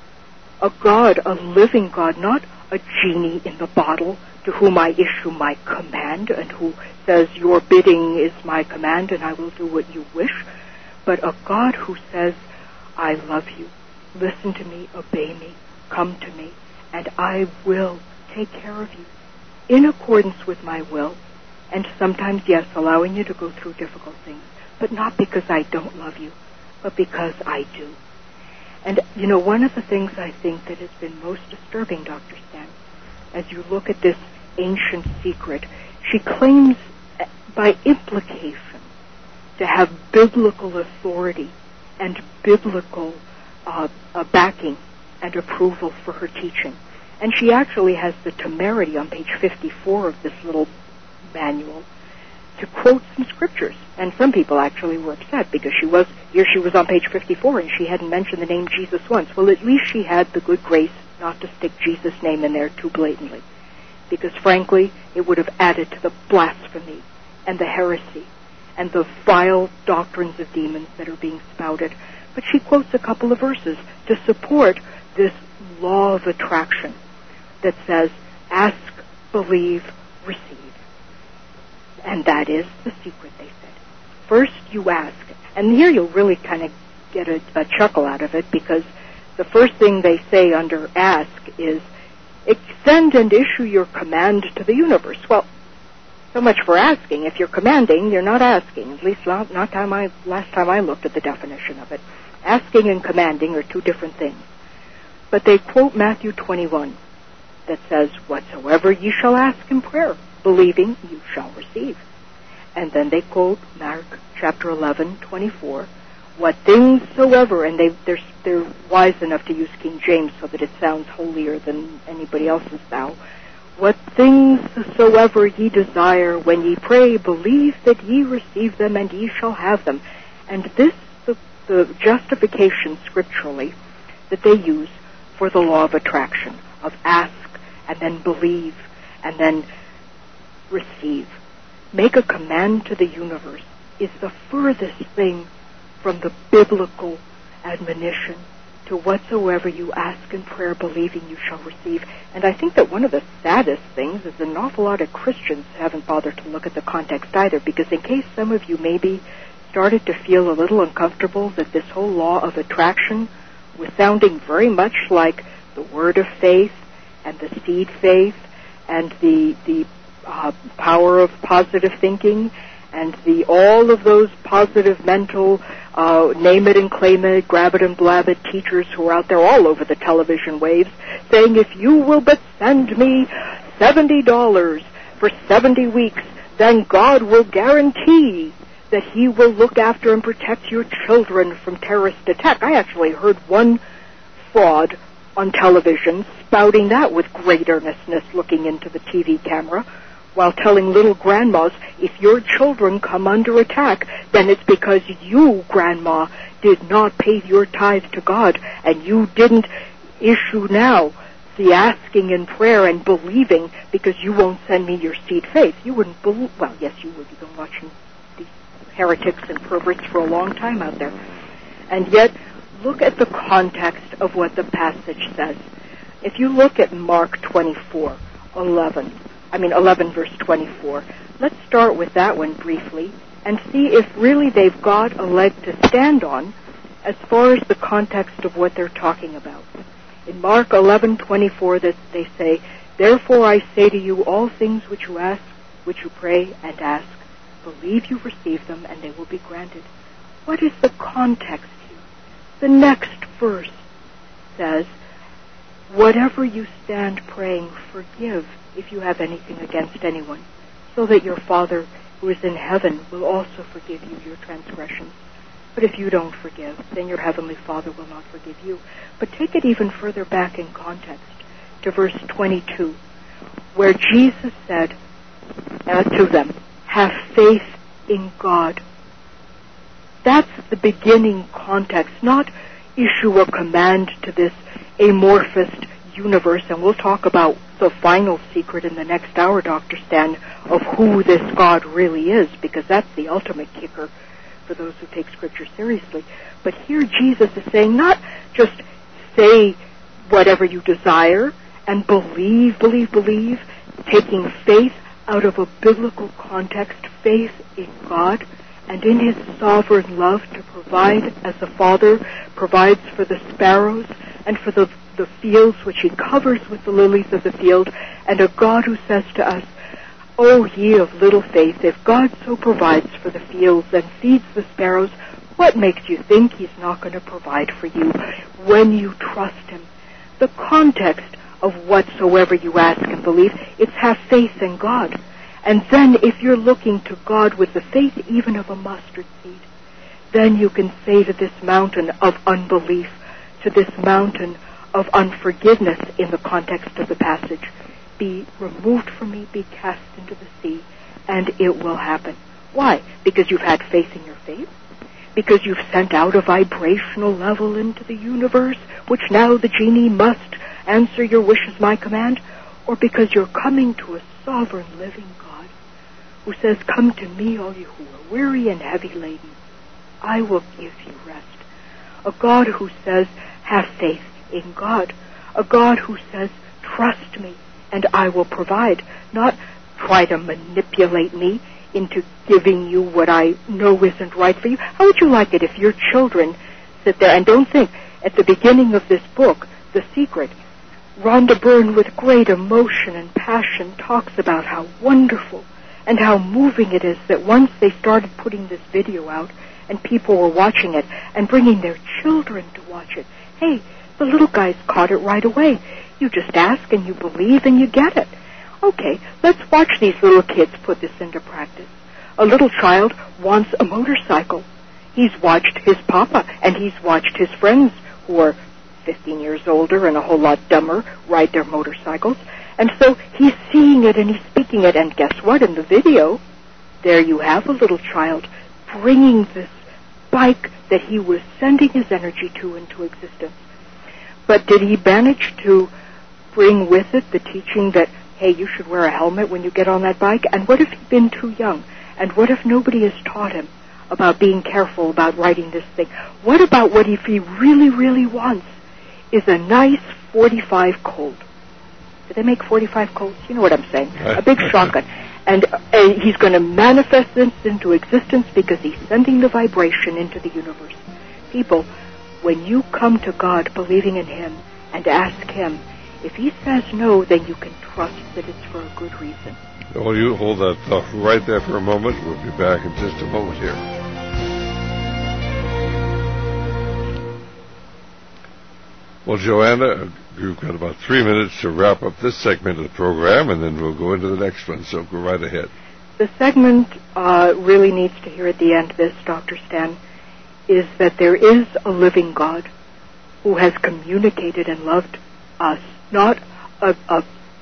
A God, a living God, not a genie in the bottle to whom I issue my command and who says, your bidding is my command and I will do what you wish, but a God who says, I love you, listen to me, obey me, come to me, and I will take care of you in accordance with my will. And sometimes, yes, allowing you to go through difficult things, but not because I don't love you, but because I do. And, you know, one of the things I think that has been most disturbing, Doctor Stan, as you look at this ancient secret, she claims by implication to have biblical authority and biblical uh, uh, backing and approval for her teaching. And she actually has the temerity on page fifty-four of this little manual to quote some scriptures. And some people actually were upset because she was, here she was on page fifty-four and she hadn't mentioned the name Jesus once. Well, at least she had the good grace not to stick Jesus' name in there too blatantly. Because frankly, it would have added to the blasphemy and the heresy and the vile doctrines of demons that are being spouted. But she quotes a couple of verses to support this law of attraction that says, ask, believe, receive. And that is the secret, they said. First you ask. And here you'll really kind of get a, a chuckle out of it, because the first thing they say under ask is, send and issue your command to the universe. Well, so much for asking. If you're commanding, you're not asking. At least not, not time I, last time I looked at the definition of it. Asking and commanding are two different things. But they quote Matthew twenty-one that says, whatsoever ye shall ask in prayer, believing you shall receive. And then they quote Mark chapter eleven, twenty-four, what things soever, and they, they're, they're wise enough to use King James so that it sounds holier than anybody else's thou. What things soever ye desire when ye pray, believe that ye receive them, and ye shall have them. And this, the, the justification scripturally that they use for the law of attraction, of ask, and then believe, and then receive. Make a command to the universe is the furthest thing from the biblical admonition to whatsoever you ask in prayer, believing you shall receive. And I think that one of the saddest things is an awful lot of Christians haven't bothered to look at the context either, because in case some of you maybe started to feel a little uncomfortable that this whole law of attraction was sounding very much like the word of faith and the seed faith and the the uh, power of positive thinking and the all of those positive mental uh, name it and claim it, grab it and blab it teachers who are out there all over the television waves saying, if you will but send me seventy dollars for seventy weeks, then God will guarantee that he will look after and protect your children from terrorist attack. I actually heard one fraud on television spouting that with great earnestness, looking into the T V camera while telling little grandmas, if your children come under attack, then it's because you, grandma, did not pay your tithe to God, and you didn't issue now the asking in prayer and believing because you won't send me your seed faith. You wouldn't believe, well, yes, you would. You've been watching these heretics and perverts for a long time out there. And yet, look at the context of what the passage says. If you look at Mark twenty-four, eleven, I mean eleven verse twenty-four, let's start with that one briefly and see if really they've got a leg to stand on as far as the context of what they're talking about. In Mark eleven twenty-four, that they say, therefore I say to you, all things which you ask, which you pray and ask, believe you receive them, and they will be granted. What is the context here? The next verse says, whatever you stand praying, forgive if you have anything against anyone, so that your Father who is in heaven will also forgive you your transgressions. But if you don't forgive, then your heavenly Father will not forgive you. But take it even further back in context to verse twenty-two, where Jesus said uh, to them, have faith in God. That's the beginning context, not issue a command to this amorphous universe. And we'll talk about the final secret in the next hour, Doctor Stan, of who this God really is, because that's the ultimate kicker for those who take Scripture seriously. But here Jesus is saying, not just say whatever you desire and believe, believe, believe, taking faith out of a biblical context, faith in God and in his sovereign love to provide as the Father provides for the sparrows and for the, the fields which he covers with the lilies of the field, and a God who says to us, O ye of little faith, if God so provides for the fields and feeds the sparrows, what makes you think he's not going to provide for you when you trust him? The context of whatsoever you ask and believe, it's have faith in God. And then if you're looking to God with the faith even of a mustard seed, then you can say to this mountain of unbelief, to this mountain of unforgiveness in the context of the passage, be removed from me, be cast into the sea, and it will happen. Why? Because you've had faith in your faith? Because you've sent out a vibrational level into the universe, which now the genie must answer your wish as my command? Or because you're coming to a sovereign living God who says, come to me, all you who are weary and heavy laden. I will give you rest. A God who says, have faith in God. A God who says, trust me and I will provide. Not try to manipulate me into giving you what I know isn't right for you? How would you like it if your children sit there and don't think, at the beginning of this book, The Secret, Rhonda Byrne, with great emotion and passion, talks about how wonderful and how moving it is that once they started putting this video out and people were watching it and bringing their children to watch it, hey, the little guys caught it right away. You just ask and you believe and you get it. Okay, let's watch these little kids put this into practice. A little child wants a motorcycle. He's watched his papa and he's watched his friends who are fifteen years older and a whole lot dumber ride their motorcycles. And so he's seeing it and he's speaking it. And guess what? In the video, there you have a little child bringing this bike that he was sending his energy to into existence. But did he manage to bring with it the teaching that, hey, you should wear a helmet when you get on that bike? And what if he'd been too young? And what if nobody has taught him about being careful about riding this thing? What about what if he really, really wants is a nice forty-five Colt? Do they make forty-five Colts? You know what I'm saying. A big shotgun. And uh, he's going to manifest this into existence because he's sending the vibration into the universe. People, when you come to God believing in Him and ask Him, if He says no, then you can trust that it's for a good reason. Well, you hold that thought right there for a moment. We'll be back in just a moment here. Well, Joanna, you've got about three minutes to wrap up this segment of the program, and then we'll go into the next one, so go right ahead. The segment uh, really needs to hear at the end this, Doctor Stan, is that there is a living God who has communicated and loved us, not a, a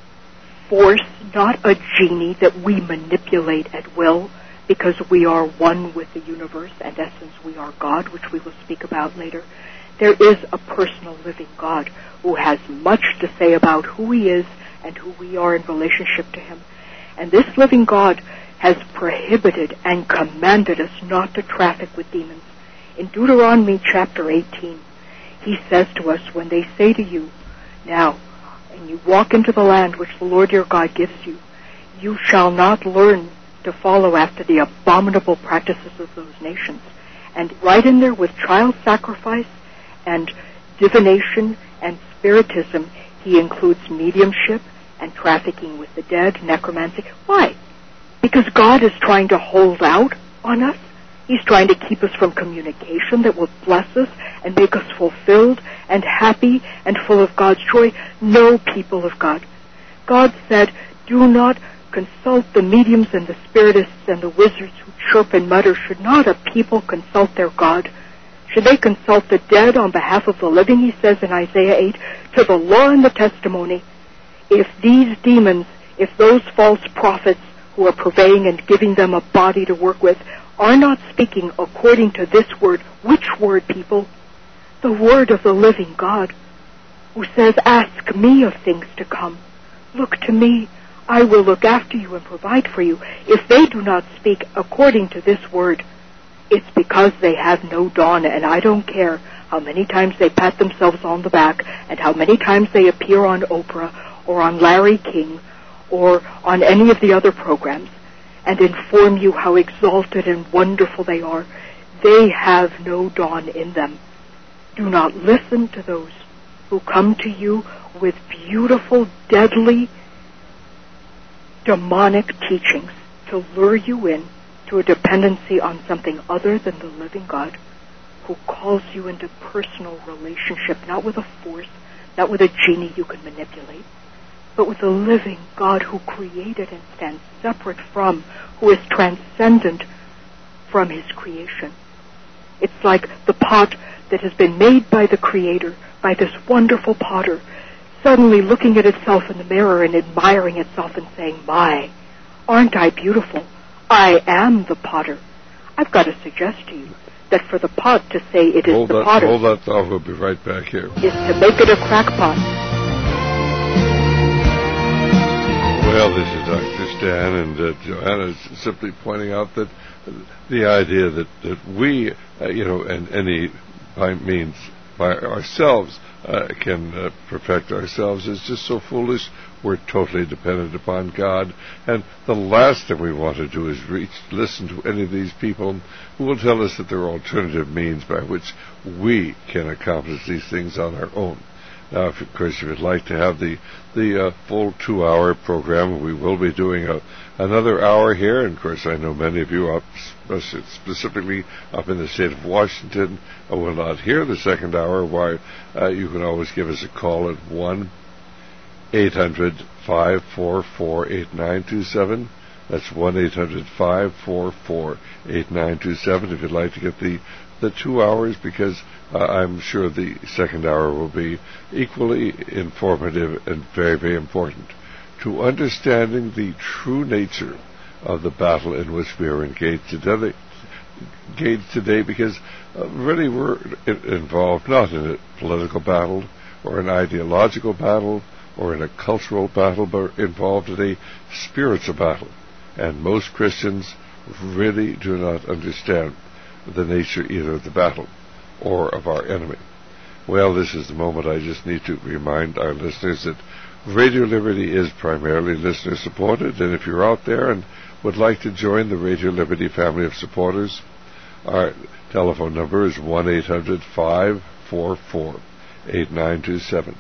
force, not a genie that we manipulate at will, because we are one with the universe, and essence we are God, which we will speak about later. There is a personal living God who has much to say about who He is and who we are in relationship to Him. And this living God has prohibited and commanded us not to traffic with demons. In Deuteronomy chapter eighteen, He says to us, when they say to you, now, and you walk into the land which the Lord your God gives you, you shall not learn to follow after the abominable practices of those nations. And right in there with child sacrifice and divination and spiritism, He includes mediumship and trafficking with the dead, necromancy. Why? Because God is trying to hold out on us. He's trying to keep us from communication that will bless us and make us fulfilled and happy and full of God's joy. No, people of God. God said, do not consult the mediums and the spiritists and the wizards who chirp and mutter. Should not a people consult their God? Should they consult the dead on behalf of the living? He says in Isaiah eight, to the law and the testimony. If these demons, if those false prophets who are purveying and giving them a body to work with, are not speaking according to this word, which word, people? The word of the living God, who says, ask me of things to come. Look to me. I will look after you and provide for you. If they do not speak according to this word, it's because they have no dawn, and I don't care how many times they pat themselves on the back and how many times they appear on Oprah or on Larry King or on any of the other programs and inform you how exalted and wonderful they are. They have no dawn in them. Do not listen to those who come to you with beautiful, deadly, demonic teachings to lure you in to a dependency on something other than the living God, who calls you into personal relationship, not with a force, not with a genie you can manipulate, but with the living God who created and stands separate from, who is transcendent from His creation. It's like the pot that has been made by the Creator, by this wonderful potter, suddenly looking at itself in the mirror and admiring itself and saying, my, aren't I beautiful? I am the potter. I've got to suggest to you that for the pot to say it is hold the that, potter... Hold that thought, we'll be right back here. ...is to make it a crackpot. Well, this is Doctor Stan, and uh, Joanna is simply pointing out that the idea that, that we, uh, you know, and any by means, by ourselves, uh, can uh, perfect ourselves is just so foolish. We're totally dependent upon God, and the last thing we want to do is reach, listen to any of these people who will tell us that there are alternative means by which we can accomplish these things on our own. Now, if, of course, if you'd like to have the the uh, full two-hour program, we will be doing a, another hour here. And, of course, I know many of you, up, specifically up in the state of Washington, will not hear the second hour. Why, uh, you can always give us a call at one eight hundred five four four eight nine two seven. That's one eight hundred five four four eight nine two seven if you'd like to get the the two hours, because uh, I'm sure the second hour will be equally informative and very, very important to understanding the true nature of the battle in which we are engaged today. Engaged today, because uh, really we're involved not in a political battle or an ideological battle or in a cultural battle, but involved in a spiritual battle. And most Christians really do not understand the nature either of the battle or of our enemy. Well, this is the moment I just need to remind our listeners that Radio Liberty is primarily listener supported, and if you're out there and would like to join the Radio Liberty family of supporters, our telephone number is one eight hundred five four four eight nine two seven.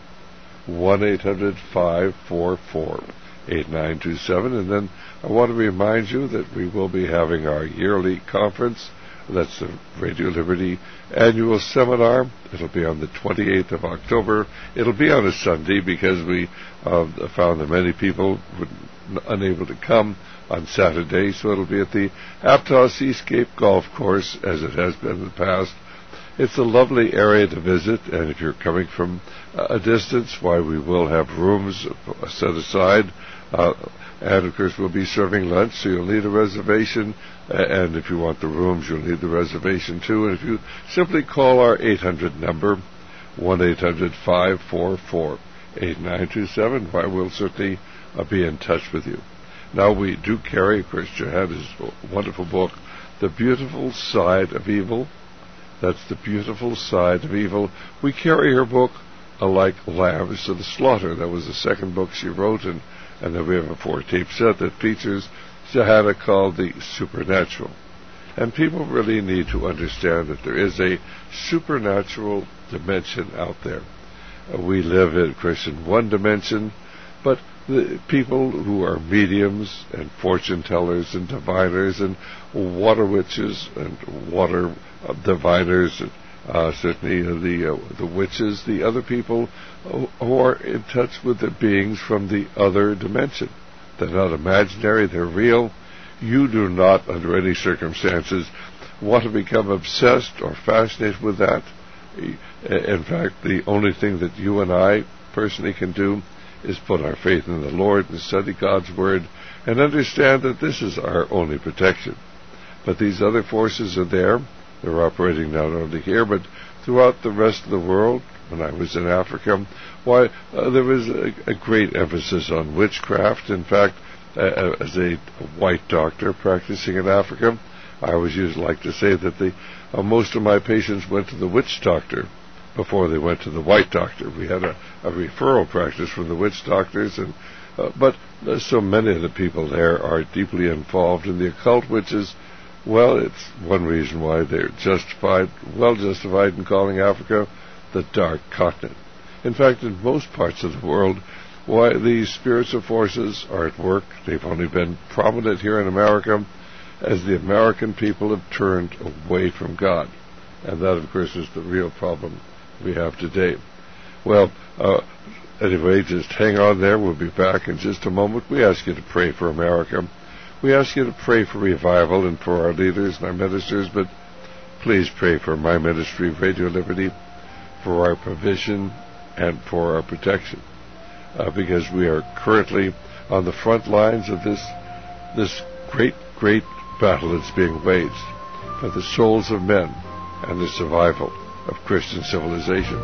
one eight hundred five four four eight nine two seven. And then I want to remind you that we will be having our yearly conference. That's the Radio Liberty annual seminar. It'll be on the twenty-eighth of October. It'll be on a Sunday because we uh, found that many people were unable to come on Saturday. So it'll be at the Aptos Seascape Golf Course, as it has been in the past. It's a lovely area to visit, and if you're coming from a distance, why, we will have rooms set aside. Uh, and, of course, we'll be serving lunch, so you'll need a reservation. And if you want the rooms, you'll need the reservation, too. And if you simply call our eight hundred number, one eight hundred five four four eight nine two seven, why, we'll certainly uh, be in touch with you. Now, we do carry, of course, Johanna's wonderful book, The Beautiful Side of Evil. That's The Beautiful Side of Evil. We carry her book uh, like lambs to the slaughter. That was the second book she wrote, and, and then we have a four-tape set that features Johanna called The Supernatural. And people really need to understand that there is a supernatural dimension out there. Uh, we live, in, of course, in one dimension, but the people who are mediums and fortune tellers and diviners and water witches and water uh, diviners, and uh, certainly uh, the uh, the witches, the other people uh, who are in touch with the beings from the other dimension. They're not imaginary, they're real. You do not, under any circumstances, want to become obsessed or fascinated with that. In fact, the only thing that you and I personally can do is put our faith in the Lord and study God's Word and understand that this is our only protection. But these other forces are there. They're operating not only here, but throughout the rest of the world. When I was in Africa, why, uh, there was a, a great emphasis on witchcraft. In fact, uh, as a white doctor practicing in Africa, I always used to like to say that the uh, most of my patients went to the witch doctor before they went to the white doctor. We had a, a referral practice from the witch doctors, and uh, but uh, so many of the people there are deeply involved in the occult, which is, well, it's one reason why they're justified, well justified in calling Africa the dark continent. In fact, in most parts of the world, why, these spiritual forces are at work. They've only been prominent here in America as the American people have turned away from God. And that, of course, is the real problem we have today. Well, uh, anyway, just hang on there. We'll be back in just a moment. We ask you to pray for America. We ask you to pray for revival and for our leaders and our ministers, but please pray for my ministry, Radio Liberty, for our provision and for our protection, uh, because we are currently on the front lines of this this great, great battle that's being waged for the souls of men and the survival of Christian civilization.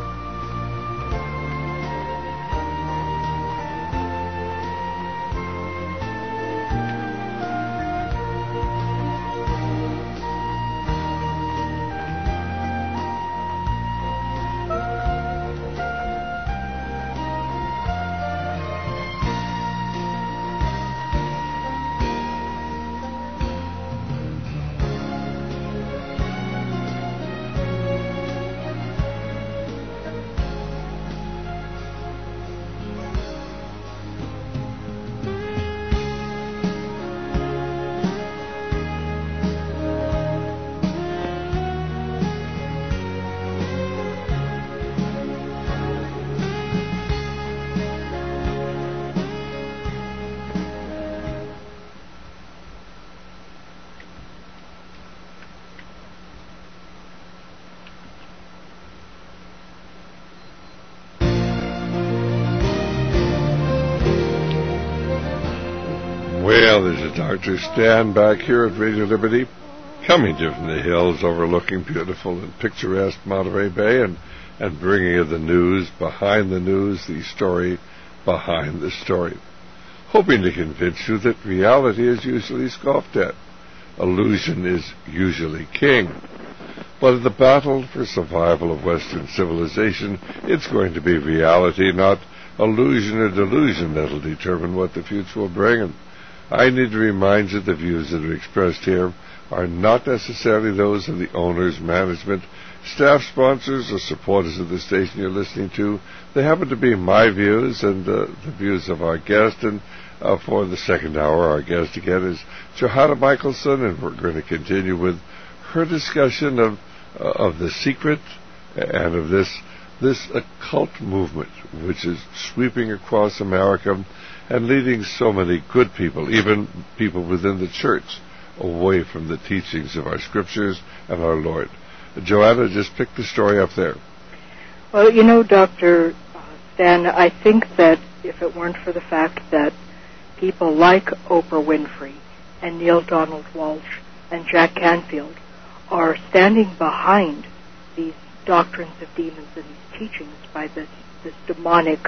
Well, this is Doctor Stan back here at Radio Liberty, coming to you from the hills overlooking beautiful and picturesque Monterey Bay, and, and bringing you the news behind the news, the story behind the story. Hoping to convince you that reality is usually scoffed at. Illusion is usually king. But in the battle for survival of Western civilization, it's going to be reality, not illusion or delusion, that'll determine what the future will bring. And I need to remind you the views that are expressed here are not necessarily those of the owners, management, staff, sponsors, or supporters of the station you're listening to. They happen to be my views and uh, the views of our guest. And uh, for the second hour, our guest again is Johanna Michelson, and we're going to continue with her discussion of uh, of the secret and of this this occult movement which is sweeping across America and leading so many good people, even people within the church, away from the teachings of our scriptures and our Lord. Joanna, just pick the story up there. Well, you know, Doctor Stan, I think that if it weren't for the fact that people like Oprah Winfrey and Neil Donald Walsh and Jack Canfield are standing behind these doctrines of demons and these teachings by this, this demonic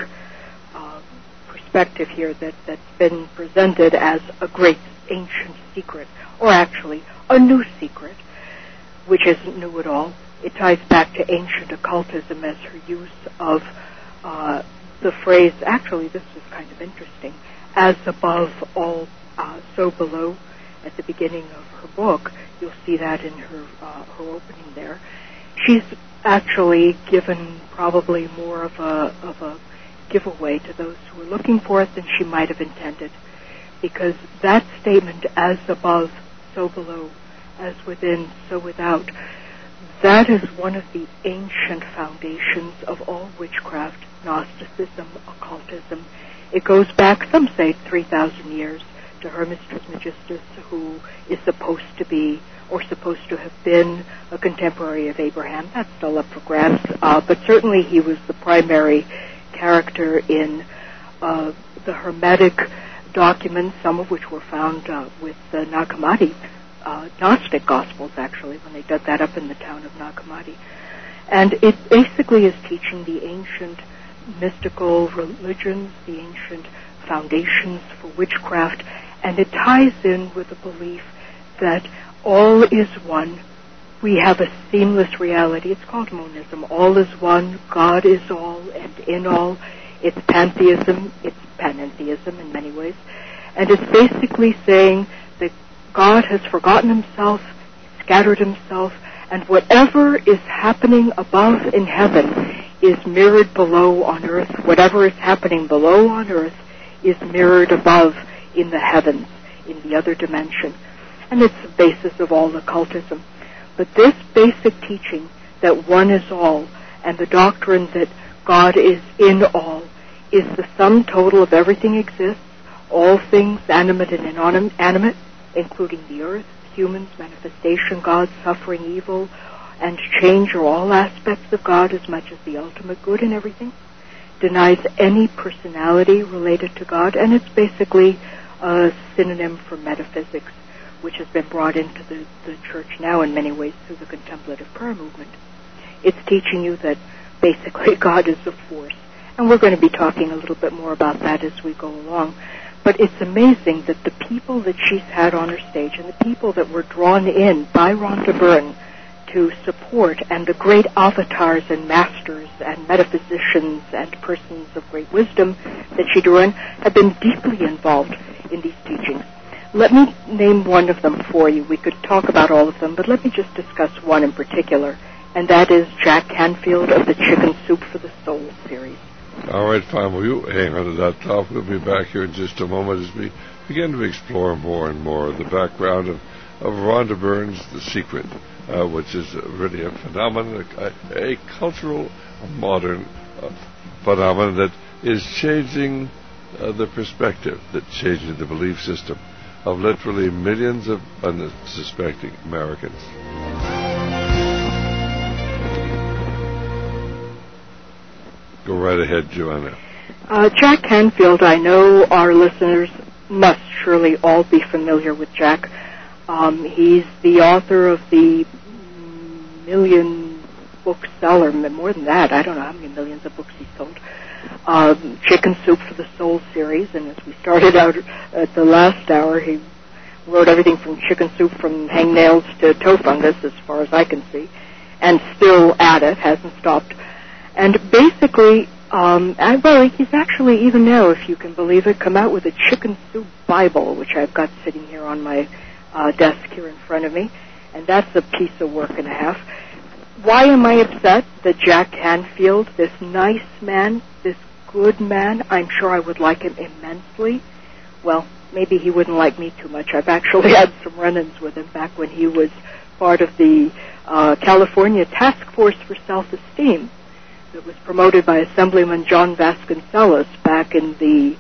uh, perspective here that, that's been presented as a great ancient secret, or actually a new secret, which isn't new at all. It ties back to ancient occultism as her use of uh, the phrase, actually this is kind of interesting, as above, all uh, so below. At the beginning of her book, you'll see that in her uh, her opening there. She's actually given probably more of a of a giveaway to those who are looking for it than she might have intended, because that statement, as above, so below, as within, so without, that is one of the ancient foundations of all witchcraft, Gnosticism, occultism. It goes back, some say, three thousand years to Hermes Trismegistus, who is supposed to be, or supposed to have been, a contemporary of Abraham. That's still up for grabs, uh, but certainly he was the primary character in uh, the Hermetic documents, some of which were found uh, with the Nag Hammadi, uh, Gnostic Gospels, actually, when they dug that up in the town of Nag Hammadi. And it basically is teaching the ancient mystical religions, the ancient foundations for witchcraft, and it ties in with the belief that all is one. We have a seamless reality. It's called monism. All is one. God is all and in all. It's pantheism. It's panentheism in many ways. And it's basically saying that God has forgotten himself, scattered himself, and whatever is happening above in heaven is mirrored below on earth. Whatever is happening below on earth is mirrored above in the heavens, in the other dimension. And it's the basis of all occultism. But this basic teaching that one is all, and the doctrine that God is in all, is the sum total of everything exists, all things animate and inanimate, including the earth, humans, manifestation, God, suffering, evil, and change are all aspects of God as much as the ultimate good in everything, denies any personality related to God, and it's basically a synonym for metaphysics, which has been brought into the, the church now in many ways through the contemplative prayer movement. It's teaching you that basically God is a force, and we're going to be talking a little bit more about that as we go along. But it's amazing that the people that she's had on her stage and the people that were drawn in by Rhonda Byrne to support, and the great avatars and masters and metaphysicians and persons of great wisdom that she drew in, have been deeply involved in these teachings. Let me name one of them for you. We could talk about all of them, but let me just discuss one in particular, and that is Jack Canfield of the Chicken Soup for the Soul series. All right, fine. Will you hang on to that thought? We'll be back here in just a moment as we begin to explore more and more of the background of, of Rhonda Byrne's The Secret, uh, which is really a phenomenon, a, a cultural, modern uh, phenomenon that is changing uh, the perspective, that changing the belief system of literally millions of unsuspecting Americans. Go right ahead, Joanna. Uh, Jack Canfield, I know our listeners must surely all be familiar with Jack. Um, he's the author of the million bookseller, more than that, I don't know how many millions of books he's sold, um, Chicken Soup for the Soul series, and as we started out at the last hour, he wrote everything from chicken soup from hangnails to toe fungus, as far as I can see, and still at it, hasn't stopped. And basically, um, and, well, he's actually, even now, if you can believe it, come out with a Chicken Soup Bible, which I've got sitting here on my uh, desk here in front of me, and that's a piece of work and a half. Why am I upset that Jack Canfield, this nice man, this good man, I'm sure I would like him immensely. Well, maybe he wouldn't like me too much. I've actually had some run-ins with him back when he was part of the uh, California Task Force for Self-Esteem that was promoted by Assemblyman John Vasconcellos back in the,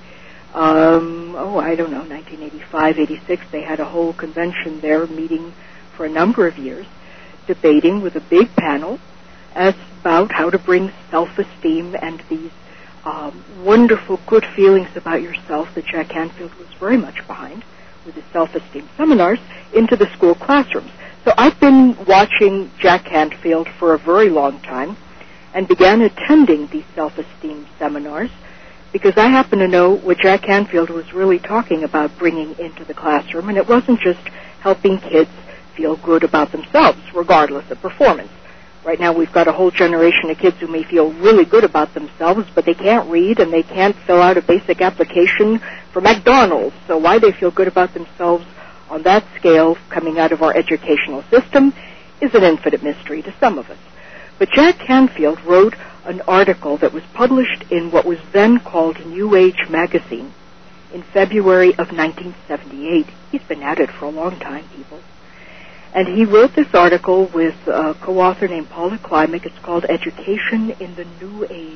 um, oh, I don't know, nineteen eighty-five, eighty-six. They had a whole convention there meeting for a number of years, debating with a big panel as about how to bring self-esteem and these um, wonderful good feelings about yourself that Jack Canfield was very much behind with his self-esteem seminars into the school classrooms. So I've been watching Jack Canfield for a very long time and began attending these self-esteem seminars because I happen to know what Jack Canfield was really talking about bringing into the classroom, and it wasn't just helping kids feel good about themselves, regardless of performance. Right now we've got a whole generation of kids who may feel really good about themselves, but they can't read and they can't fill out a basic application for McDonald's. So why they feel good about themselves on that scale coming out of our educational system is an infinite mystery to some of us. But Jack Canfield wrote an article that was published in what was then called New Age magazine in February of nineteen seventy-eight. He's been at it for a long time, people. And he wrote this article with a co-author named Paula Klimek. It's called Education in the New Age.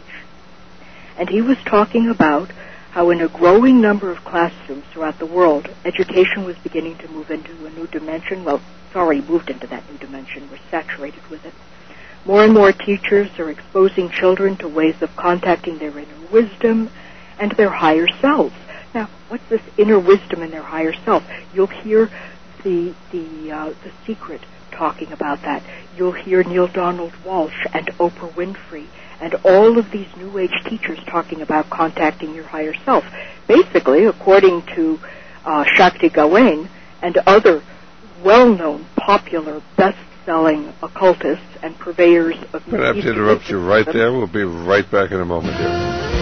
And he was talking about how in a growing number of classrooms throughout the world, education was beginning to move into a new dimension. Well, it's already moved into that new dimension. We're saturated with it. More and more teachers are exposing children to ways of contacting their inner wisdom and their higher selves. Now, what's this inner wisdom and their higher self? You'll hear the the uh, the Secret talking about that. You'll hear Neil Donald Walsh and Oprah Winfrey and all of these New Age teachers talking about contacting your higher self. Basically, according to uh, Shakti Gawain and other well-known, popular, best-selling occultists and purveyors of... I'm going to have to interrupt you right there. We'll be right back in a moment here.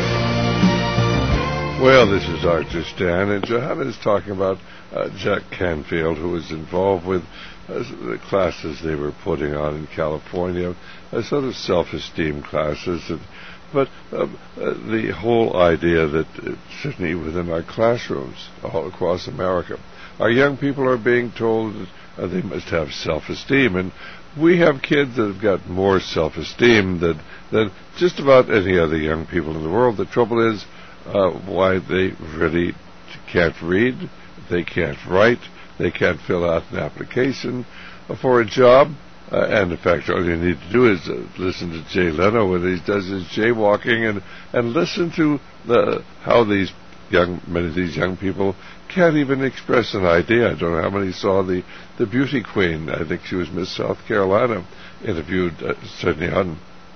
Well, this is Doctor Stan, and Johanna is talking about uh, Jack Canfield, who was involved with uh, the classes they were putting on in California, uh, sort of self-esteem classes, and, but um, uh, the whole idea that uh, certainly within our classrooms all across America, our young people are being told that uh, they must have self-esteem, and we have kids that have got more self-esteem than, than just about any other young people in the world. The trouble is, Uh, why they really can't read, they can't write, they can't fill out an application for a job. Uh, and in fact, all you need to do is uh, listen to Jay Leno when he does his jaywalking, and and listen to the how these young many of these young people can't even express an idea. I don't know how many saw the the beauty queen. I think she was Miss South Carolina, interviewed uh, certainly on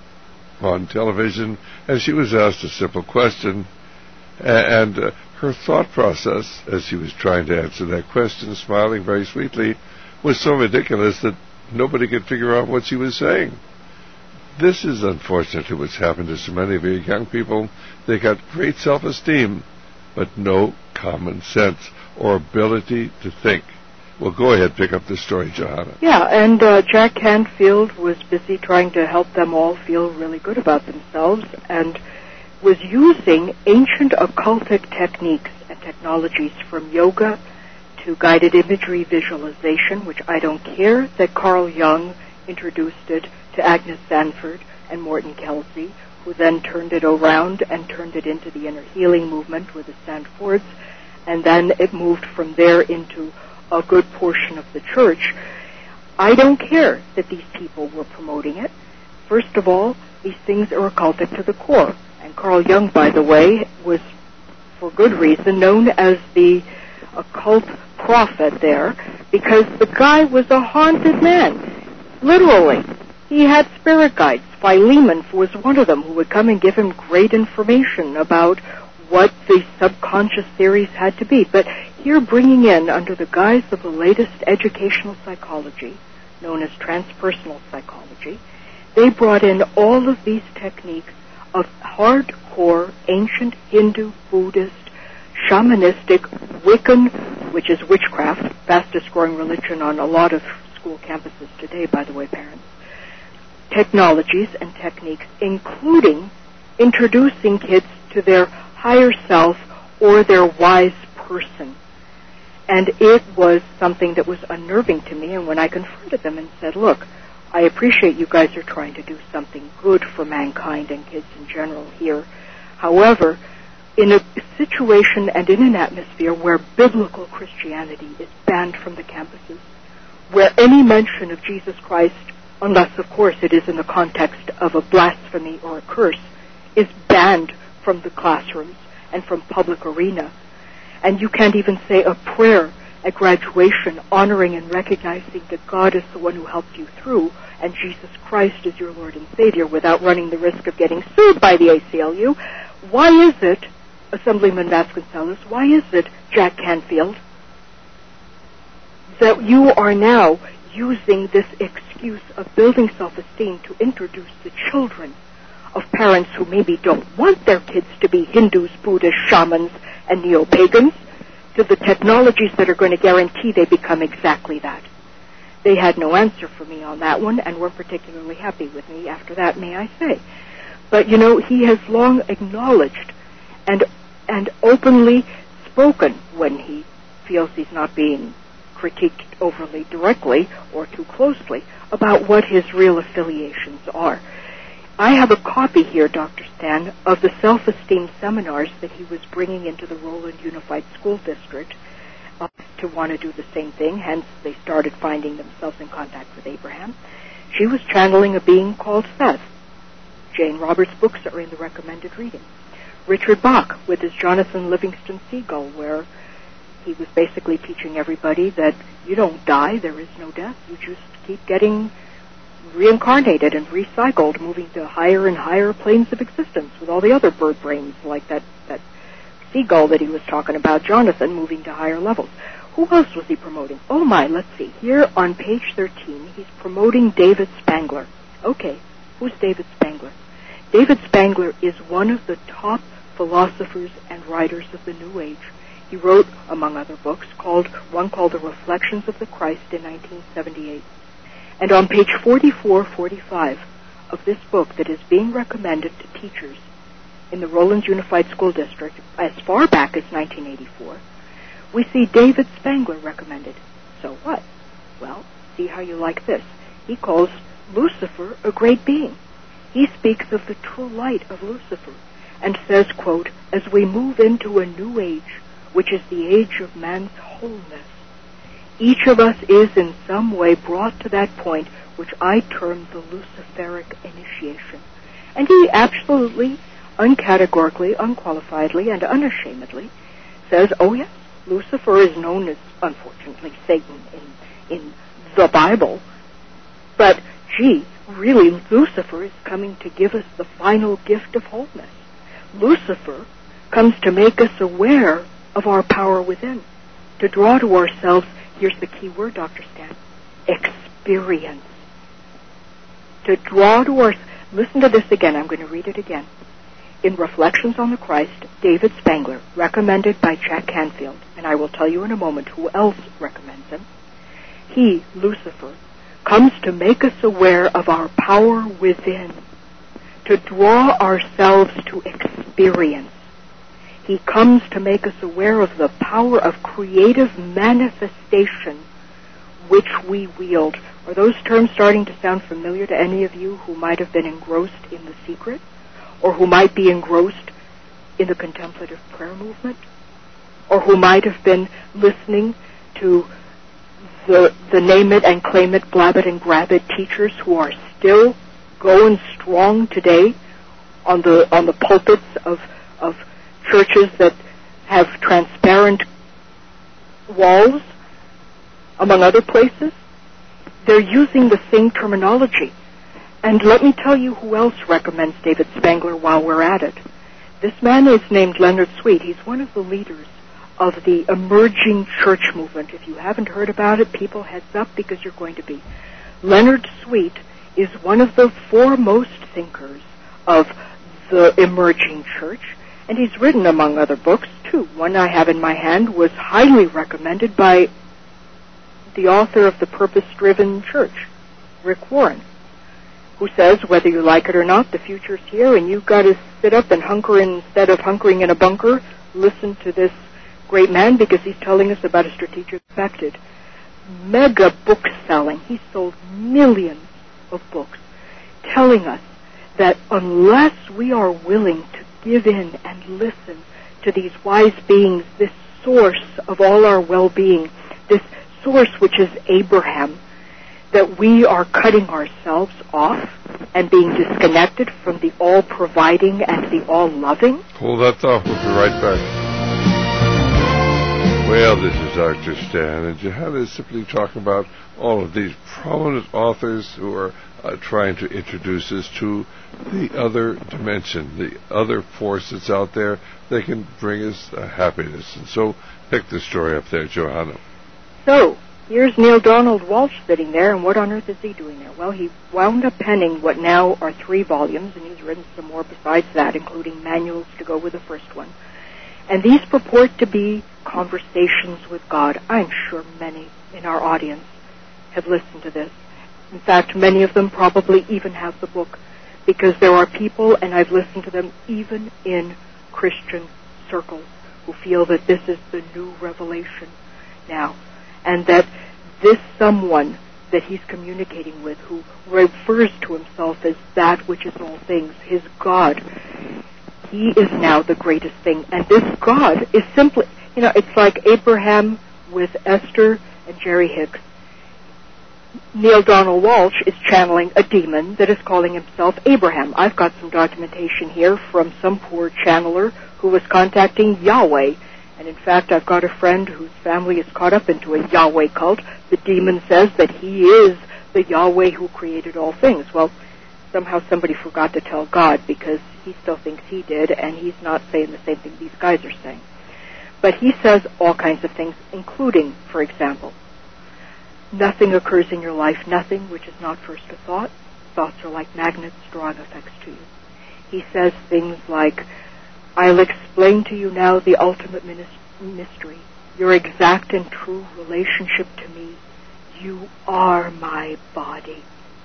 on television, and she was asked a simple question. And uh, her thought process, as she was trying to answer that question, smiling very sweetly, was so ridiculous that nobody could figure out what she was saying. This is unfortunately what's happened to so many of you young people. They got great self-esteem, but no common sense or ability to think. Well, go ahead, pick up the story, Johanna. Yeah, and uh, Jack Canfield was busy trying to help them all feel really good about themselves, and was using ancient occultic techniques and technologies from yoga to guided imagery visualization, which I don't care that Carl Jung introduced it to Agnes Sanford and Morton Kelsey, who then turned it around and turned it into the inner healing movement with the Sanfords, and then it moved from there into a good portion of the church. I don't care that these people were promoting it. First of all, these things are occultic to the core. And Carl Jung, by the way, was, for good reason, known as the occult prophet there because the guy was a haunted man. Literally. He had spirit guides. Philemon was one of them who would come and give him great information about what the subconscious theories had to be. But here bringing in, under the guise of the latest educational psychology, known as transpersonal psychology, they brought in all of these techniques of hardcore ancient Hindu, Buddhist, shamanistic, Wiccan, which is witchcraft, fastest growing religion on a lot of school campuses today, by the way, parents, technologies and techniques, including introducing kids to their higher self or their wise person. And it was something that was unnerving to me, and when I confronted them and said, look, I appreciate you guys are trying to do something good for mankind and kids in general here. However, in a situation and in an atmosphere where biblical Christianity is banned from the campuses, where any mention of Jesus Christ, unless, of course, it is in the context of a blasphemy or a curse, is banned from the classrooms and from public arena. And you can't even say a prayer at graduation honoring and recognizing that God is the one who helped you through and Jesus Christ is your Lord and Savior without running the risk of getting sued by the A C L U. Why is it, Assemblyman Vasconcellos, why is it, Jack Canfield, that you are now using this excuse of building self-esteem to introduce the children of parents who maybe don't want their kids to be Hindus, Buddhists, shamans, and neo-pagans to the technologies that are going to guarantee they become exactly that? They had no answer for me on that one and weren't particularly happy with me after that, may I say. But, you know, he has long acknowledged and and openly spoken when he feels he's not being critiqued overly directly or too closely about what his real affiliations are. I have a copy here, Doctor Stan, of the self-esteem seminars that he was bringing into the Roland Unified School District uh, to want to do the same thing, hence they started finding themselves in contact with Abraham. She was channeling a being called Seth. Jane Roberts' books are in the recommended reading. Richard Bach with his Jonathan Livingston Seagull, where he was basically teaching everybody that you don't die, there is no death, you just keep getting reincarnated and recycled, moving to higher and higher planes of existence with all the other bird brains, like that, that seagull that he was talking about, Jonathan, moving to higher levels. Who else was he promoting? Oh my, let's see. Here on page thirteen, he's promoting David Spangler. Okay, who's David Spangler? David Spangler is one of the top philosophers and writers of the New Age. He wrote, among other books, called one called The Reflections of the Christ in nineteen seventy-eight. And on page forty-four forty-five of this book that is being recommended to teachers in the Roland Unified School District as far back as nineteen eighty-four, we see David Spangler recommended. So what? Well, see how you like this. He calls Lucifer a great being. He speaks of the true light of Lucifer and says, quote, as we move into a new age, which is the age of man's wholeness, each of us is in some way brought to that point which I term the Luciferic initiation. And he absolutely, uncategorically, unqualifiedly, and unashamedly says, oh yes, Lucifer is known as, unfortunately, Satan in, in the Bible, but gee, really, Lucifer is coming to give us the final gift of wholeness. Lucifer comes to make us aware of our power within, to draw to ourselves, here's the key word, Doctor Stan, experience. To draw to our, listen to this again, I'm going to read it again. In Reflections on the Christ, David Spangler, recommended by Jack Canfield, and I will tell you in a moment who else recommends him. He, Lucifer, comes to make us aware of our power within, to draw ourselves to experience. He comes to make us aware of the power of creative manifestation which we wield. Are those terms starting to sound familiar to any of you who might have been engrossed in the secret, or who might be engrossed in the contemplative prayer movement, or who might have been listening to the, the name it and claim it, blab it and grab it teachers who are still going strong today on the on the pulpits of of churches that have transparent walls, among other places, they're using the same terminology. And let me tell you who else recommends David Spangler while we're at it. This man is named Leonard Sweet. He's one of the leaders of the emerging church movement. If you haven't heard about it, people, heads up, because you're going to be. Leonard Sweet is one of the foremost thinkers of the emerging church, and he's written, among other books, too. One I have in my hand was highly recommended by the author of The Purpose-Driven Church, Rick Warren, who says, whether you like it or not, the future's here, and you've got to sit up and hunker in, instead of hunkering in a bunker, listen to this great man, because he's telling us about a strategic perspective. Mega book selling. He sold millions of books, telling us that unless we are willing to give in and listen to these wise beings, this source of all our well-being, this source which is Abraham, that we are cutting ourselves off and being disconnected from the all-providing and the all-loving. Hold that thought. We'll be right back. Well, this is Doctor Stan, and Johanna is simply talking about all of these prominent authors who are uh, trying to introduce us to the other dimension, the other force that's out there that can bring us uh, happiness. And so, pick the story up there, Johanna. So, here's Neale Donald Walsch sitting there, and what on earth is he doing there? Well, he wound up penning what now are three volumes, and he's written some more besides that, including manuals to go with the first one. And these purport to be conversations with God. I'm sure many in our audience have listened to this. In fact, many of them probably even have the book, because there are people, and I've listened to them even in Christian circles, who feel that this is the new revelation now, and that this someone that he's communicating with, who refers to himself as that which is all things, his God, he is now the greatest thing. And this God is simply, you know, it's like Abraham with Esther and Jerry Hicks. Neale Donald Walsch is channeling a demon that is calling himself Abraham. I've got some documentation here from some poor channeler who was contacting Yahweh. And in fact, I've got a friend whose family is caught up into a Yahweh cult. The demon says that he is the Yahweh who created all things. Well, somehow somebody forgot to tell God, because he still thinks he did, and he's not saying the same thing these guys are saying. But he says all kinds of things, including, for example, nothing occurs in your life, nothing which is not first a thought. Thoughts are like magnets drawing effects to you. He says things like, I'll explain to you now the ultimate mystery, your exact and true relationship to me. You are my body.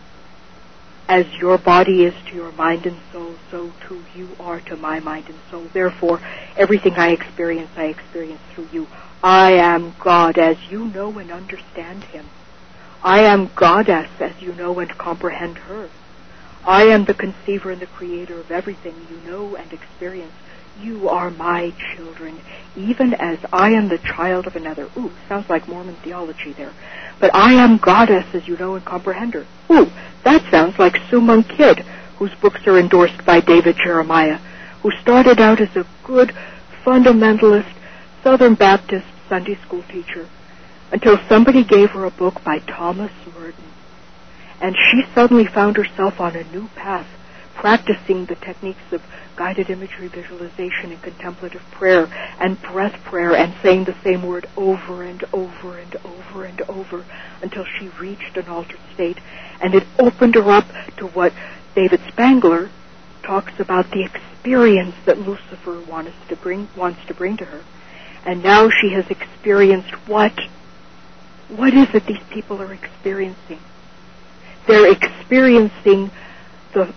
As your body is to your mind and soul, so too you are to my mind and soul. Therefore, everything I experience, I experience through you. I am God as you know and understand him. I am Goddess as you know and comprehend her. I am the conceiver and the creator of everything you know and experience. You are my children, even as I am the child of another. Ooh, sounds like Mormon theology there. But I am Goddess as you know and comprehend her. Ooh, that sounds like Sue Monk Kidd, whose books are endorsed by David Jeremiah, who started out as a good fundamentalist Southern Baptist Sunday school teacher until somebody gave her a book by Thomas Merton. And she suddenly found herself on a new path, practicing the techniques of guided imagery, visualization, and contemplative prayer, and breath prayer, and saying the same word over and over and over and over until she reached an altered state. And it opened her up to what David Spangler talks about, the experience that Lucifer wants to bring, wants to bring to her. And now she has experienced what? What is it these people are experiencing? They're experiencing the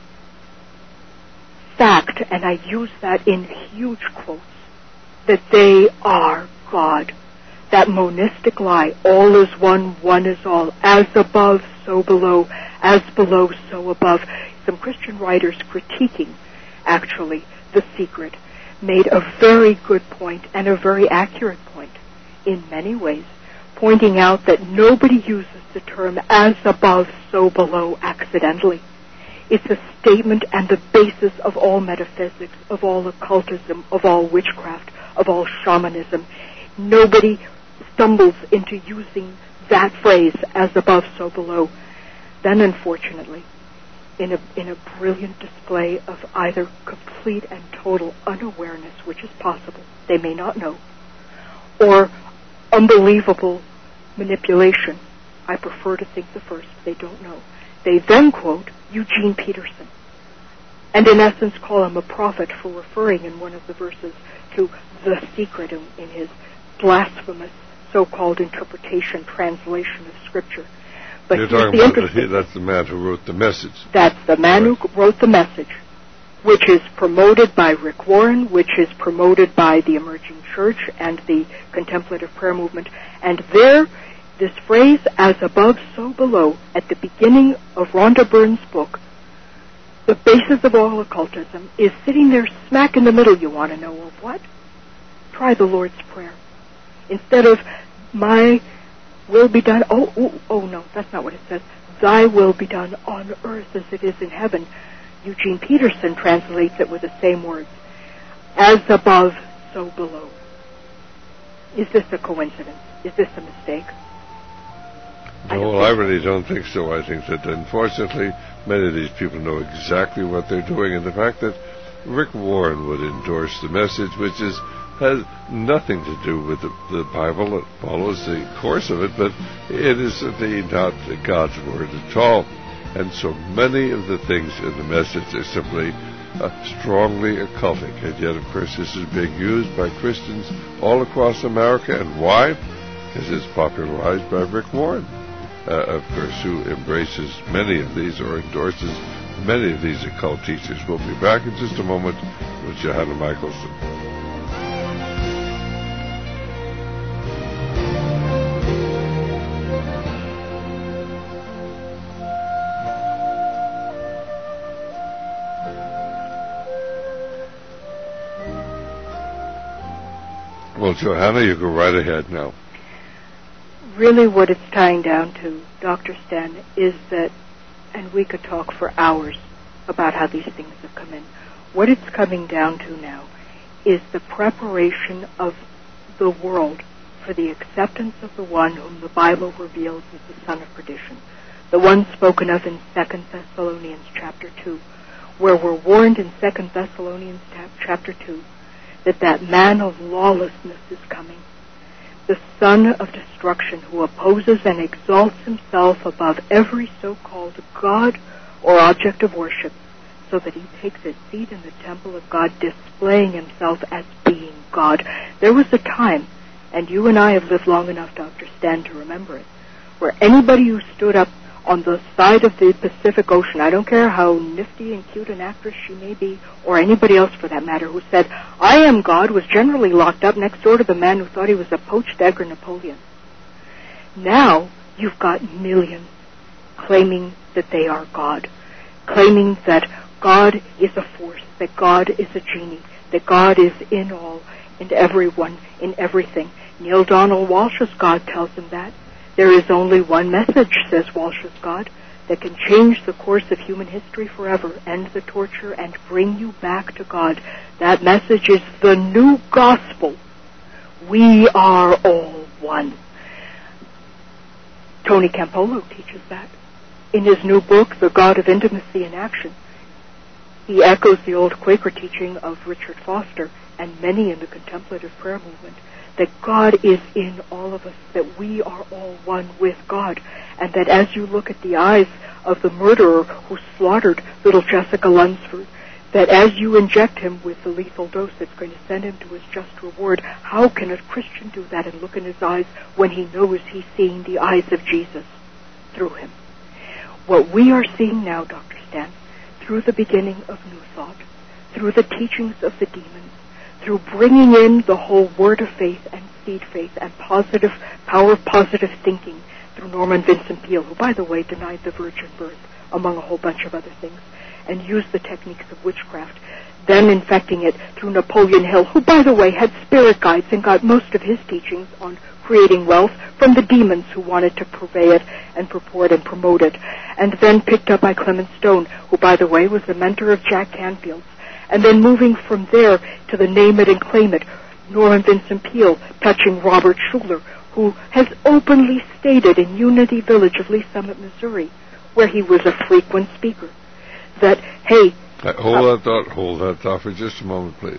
fact, and I use that in huge quotes, that they are God. That monistic lie, all is one, one is all, as above, so below, as below, so above. Some Christian writers critiquing, actually, The Secret, made a very good point, and a very accurate point, in many ways, pointing out that nobody uses the term as above, so below accidentally. It's a statement and the basis of all metaphysics, of all occultism, of all witchcraft, of all shamanism. Nobody stumbles into using that phrase, as above, so below, then unfortunately, in a, in a brilliant display of either complete and total unawareness, which is possible, they may not know, or unbelievable manipulation, I prefer to think the first, they don't know. They then quote Eugene Peterson, and in essence call him a prophet for referring in one of the verses to the secret in, in his blasphemous so-called interpretation, translation of Scripture. But You're talking the about the, that's the man who wrote the message. That's the man right. who wrote the message, which is promoted by Rick Warren, which is promoted by the Emerging Church and the Contemplative Prayer Movement. And there, this phrase, as above, so below, at the beginning of Rhonda Byrne's book, the basis of all occultism, is sitting there smack in the middle. You want to know of what? Try the Lord's Prayer. Instead of my will be done, oh, oh, oh no, that's not what it says. Thy will be done on earth as it is in heaven. Eugene Peterson translates it with the same words. As above, so below. Is this a coincidence? Is this a mistake? No, well, I really don't think so. I think that, unfortunately, many of these people know exactly what they're doing, and the fact that Rick Warren would endorse the message, which is has nothing to do with the, the Bible. It follows the course of it, but it is indeed not God's Word at all. And so many of the things in the message are simply uh, strongly occultic. And yet, of course, this is being used by Christians all across America. And why? Because it's popularized by Rick Warren, uh, of course, who embraces many of these or endorses many of these occult teachers. We'll be back in just a moment with Johanna Michelson. Well, Johanna, you go right ahead now. Really what it's tying down to, Doctor Stan, is that, and we could talk for hours about how these things have come in, what it's coming down to now is the preparation of the world for the acceptance of the one whom the Bible reveals as the son of perdition, the one spoken of in Second Thessalonians chapter two, where we're warned in Second Thessalonians chapter two that that man of lawlessness is coming, the son of destruction who opposes and exalts himself above every so-called God or object of worship, so that he takes his seat in the temple of God, displaying himself as being God. There was a time, and you and I have lived long enough, Doctor Stan, to remember it, where anybody who stood up on the side of the Pacific Ocean, I don't care how nifty and cute an actress she may be, or anybody else for that matter, who said, I am God, was generally locked up next door to the man who thought he was a poached Edgar Napoleon. Now, you've got millions claiming that they are God, claiming that God is a force, that God is a genie, that God is in all, in everyone, in everything. Neil Donald Walsh's God tells them that. There is only one message, says Walsh's God, that can change the course of human history forever, end the torture, and bring you back to God. That message is the new gospel. We are all one. Tony Campolo teaches that. In his new book, The God of Intimacy in Action, he echoes the old Quaker teaching of Richard Foster and many in the Contemplative Prayer Movement, that God is in all of us, that we are all one with God, and that as you look at the eyes of the murderer who slaughtered little Jessica Lunsford, that as you inject him with the lethal dose that's going to send him to his just reward, how can a Christian do that and look in his eyes when he knows he's seeing the eyes of Jesus through him? What we are seeing now, Doctor Stan, through the beginning of New Thought, through the teachings of the demons, through bringing in the whole word of faith and seed faith and positive power of positive thinking through Norman Vincent Peale, who, by the way, denied the virgin birth, among a whole bunch of other things, and used the techniques of witchcraft, then infecting it through Napoleon Hill, who, by the way, had spirit guides and got most of his teachings on creating wealth from the demons who wanted to purvey it and purport and promote it, and then picked up by Clement Stone, who, by the way, was the mentor of Jack Canfield. And then moving from there to the Name It and Claim It, Norman Vincent Peale touching Robert Schuller, who has openly stated in Unity Village of Lee Summit, Missouri, where he was a frequent speaker, that, hey... Uh, hold uh, that thought, hold that thought for just a moment, please.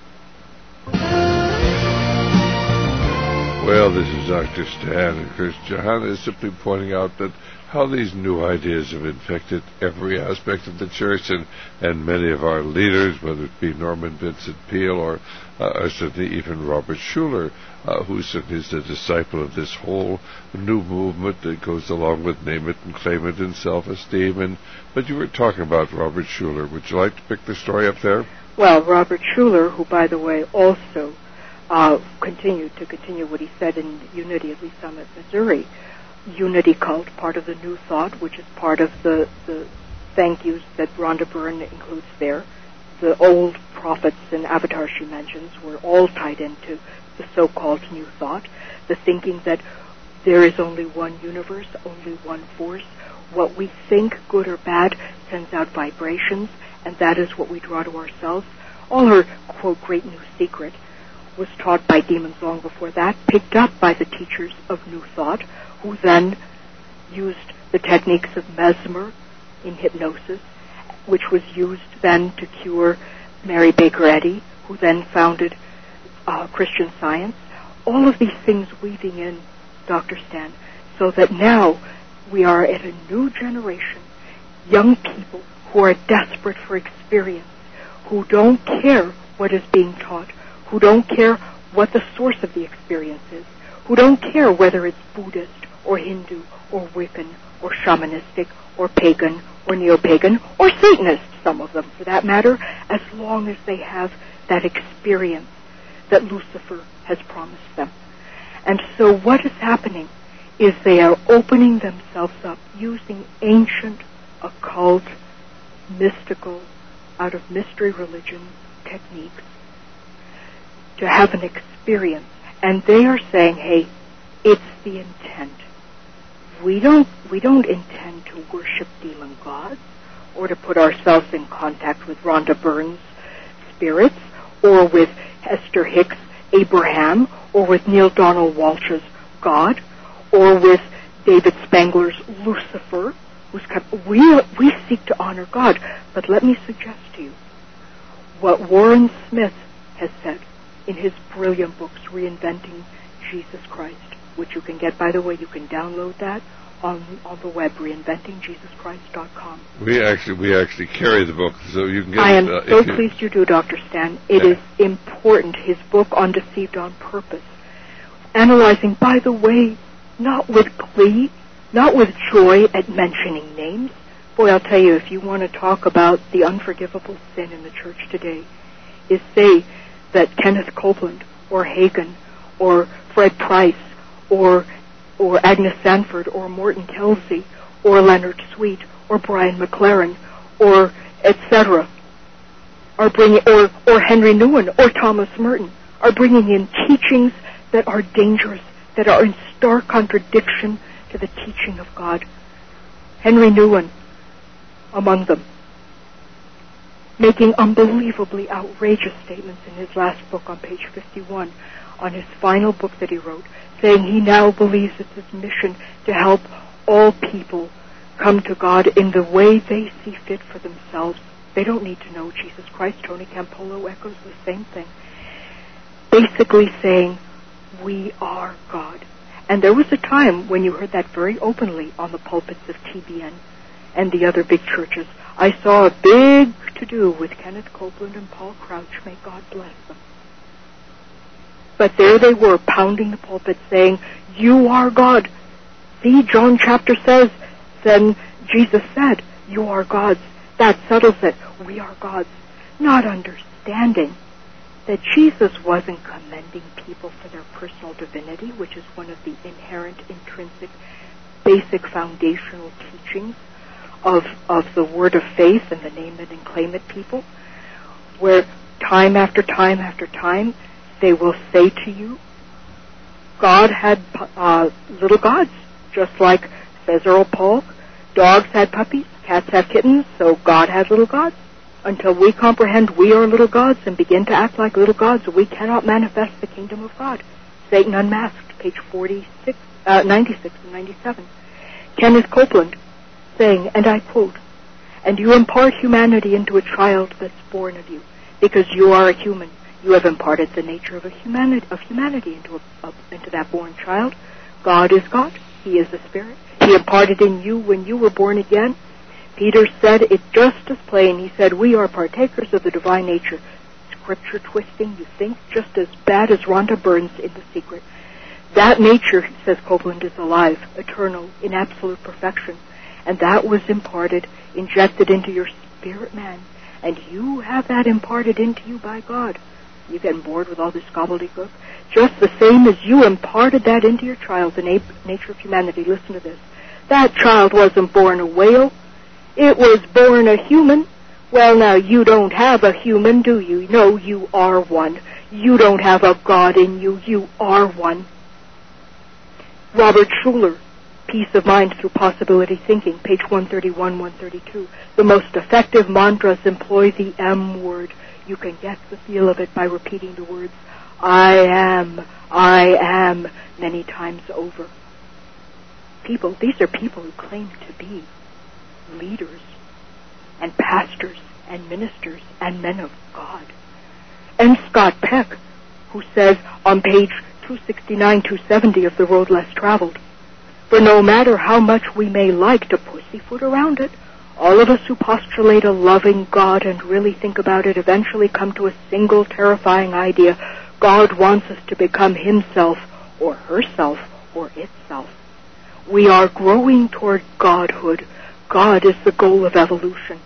Well, this is Doctor Stan, and Chris John is simply pointing out that how these new ideas have infected every aspect of the church, and, and many of our leaders, whether it be Norman Vincent Peale or, uh, or certainly even Robert Schuller, uh, who certainly is a disciple of this whole new movement that goes along with name it and claim it and self-esteem. And but you were talking about Robert Schuller. Would you like to pick the story up there? Well, Robert Schuller, who, by the way, also uh, continued to continue what he said in Unity at Lee Summit, Missouri, Unity Cult, part of the New Thought, which is part of the, the thank yous that Rhonda Byrne includes there. The old prophets and avatars she mentions were all tied into the so-called New Thought, the thinking that there is only one universe, only one force. What we think, good or bad, sends out vibrations, and that is what we draw to ourselves. All her, quote, great new secret was taught by demons long before that, picked up by the teachers of New Thought, who then used the techniques of Mesmer in hypnosis, which was used then to cure Mary Baker Eddy, who then founded uh, Christian Science. All of these things weaving in, Doctor Stan, so that now we are at a new generation, young people who are desperate for experience, who don't care what is being taught, who don't care what the source of the experience is, who don't care whether it's Buddhist or Hindu or Wiccan or shamanistic or pagan or neo-pagan or Satanist, some of them for that matter, as long as they have that experience that Lucifer has promised them. And so what is happening is they are opening themselves up using ancient, occult, mystical, out of mystery religion techniques to have an experience. And they are saying, hey, it's the intent. We don't, we don't intend to worship demon gods or to put ourselves in contact with Rhonda Byrne's spirits or with Esther Hicks Abraham or with Neil Donald Walsh's God or with David Spangler's Lucifer. Who's come, we, we seek to honor God. But let me suggest to you what Warren Smith has said in his brilliant books, Reinventing Jesus Christ, which you can get, by the way, you can download that on on the web, reinventing jesus christ dot com. We actually we actually carry the book, so you can get I it. am Uh, so you pleased you do, Doctor Stan. It yeah. is important, his book, Undeceived on Purpose, analyzing, by the way, not with glee, not with joy at mentioning names. Boy, I'll tell you, if you want to talk about the unforgivable sin in the church today, is say that Kenneth Copeland or Hagen or Fred Price or or Agnes Sanford or Morton Kelsey or Leonard Sweet or Brian McLaren or et cetera are bringing, or or Henry Nouwen or Thomas Merton are bringing in teachings that are dangerous, that are in stark contradiction to the teaching of God. Henry Nouwen among them, making unbelievably outrageous statements in his last book on page fifty-one, on his final book that he wrote, saying he now believes it's his mission to help all people come to God in the way they see fit for themselves. They don't need to know Jesus Christ. Tony Campolo echoes the same thing. Basically saying, we are God. And there was a time when you heard that very openly on the pulpits of T B N and the other big churches. I saw a big to-do with Kenneth Copeland and Paul Crouch. May God bless them. But there they were, pounding the pulpit, saying, you are God. See, John chapter says, then Jesus said, you are gods. That settles it. We are gods. Not understanding that Jesus wasn't commending people for their personal divinity, which is one of the inherent, intrinsic, basic, foundational teachings of, of the word of faith and the name it and claim it people, where time after time after time they will say to you, God had uh, little gods, just like says Earl Polk, dogs had puppies, cats have kittens, so God had little gods. Until we comprehend we are little gods and begin to act like little gods, we cannot manifest the kingdom of God. Satan Unmasked, page forty-six, uh, ninety-six and ninety-seven. Kenneth Copeland saying, and I quote, "And you impart humanity into a child that's born of you, because you are a human. You have imparted the nature of a humanity of humanity into a, into that born child. God is God. He is the Spirit. He imparted in you when you were born again." Peter said it just as plain. He said, "We are partakers of the divine nature." Scripture twisting, you think, just as bad as Rhonda Burns in The Secret. That nature, says Copeland, is alive, eternal, in absolute perfection. And that was imparted, injected into your spirit man. And you have that imparted into you by God. You getting bored with all this gobbledygook? Just the same as you imparted that into your child, the na- nature of humanity. Listen to this. That child wasn't born a whale. It was born a human. Well, now, you don't have a human, do you? No, you are one. You don't have a God in you. You are one. Robert Schuller, Peace of Mind Through Possibility Thinking, page one thirty-one, one thirty-two. The most effective mantras employ the M word. You can get the feel of it by repeating the words, I am, I am, many times over. People, these are people who claim to be leaders and pastors and ministers and men of God. And Scott Peck, who says on page two sixty-nine, two seventy of The Road Less Traveled, for no matter how much we may like to pussyfoot around it, all of us who postulate a loving God and really think about it eventually come to a single terrifying idea. God wants us to become himself or herself or itself. We are growing toward Godhood. God is the goal of evolution.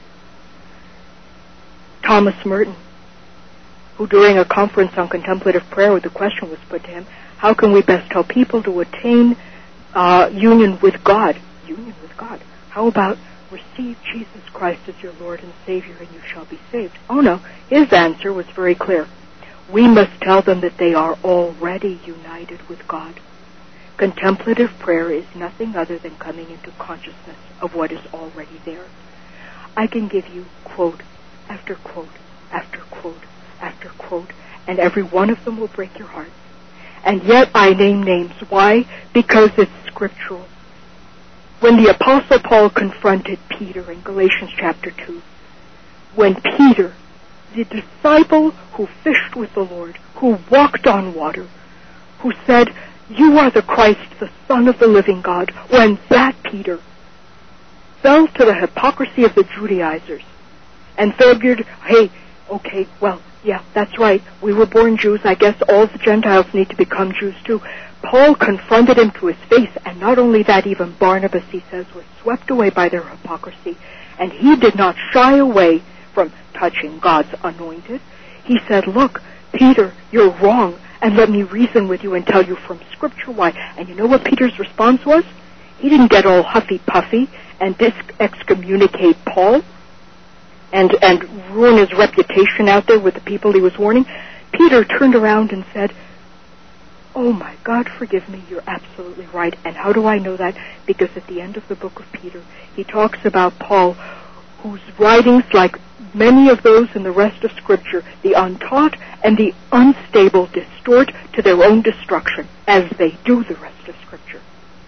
Thomas Merton, who during a conference on contemplative prayer, the question was put to him, how can we best help people to attain uh, union with God? Union with God. How about receive Jesus Christ as your Lord and Savior and you shall be saved? Oh no, his answer was very clear. We must tell them that they are already united with God. Contemplative prayer is nothing other than coming into consciousness of what is already there. I can give you quote after quote after quote after quote, and every one of them will break your heart. And yet I name names. Why? Because it's scriptural. When the Apostle Paul confronted Peter in Galatians chapter two, when Peter, the disciple who fished with the Lord, who walked on water, who said, you are the Christ, the Son of the living God, when that Peter fell to the hypocrisy of the Judaizers and figured, hey, okay, well, yeah, that's right, we were born Jews, I guess all the Gentiles need to become Jews too. Paul confronted him to his face, and not only that, even Barnabas, he says, was swept away by their hypocrisy, and he did not shy away from touching God's anointed. He said, look, Peter, you're wrong, and let me reason with you and tell you from Scripture why. And you know what Peter's response was? He didn't get all huffy-puffy and dis- excommunicate Paul and, and ruin his reputation out there with the people he was warning. Peter turned around and said, oh my God, forgive me, you're absolutely right. And how do I know that? Because at the end of the book of Peter, he talks about Paul, whose writings, like many of those in the rest of Scripture, the untaught and the unstable distort to their own destruction, as they do the rest of Scripture.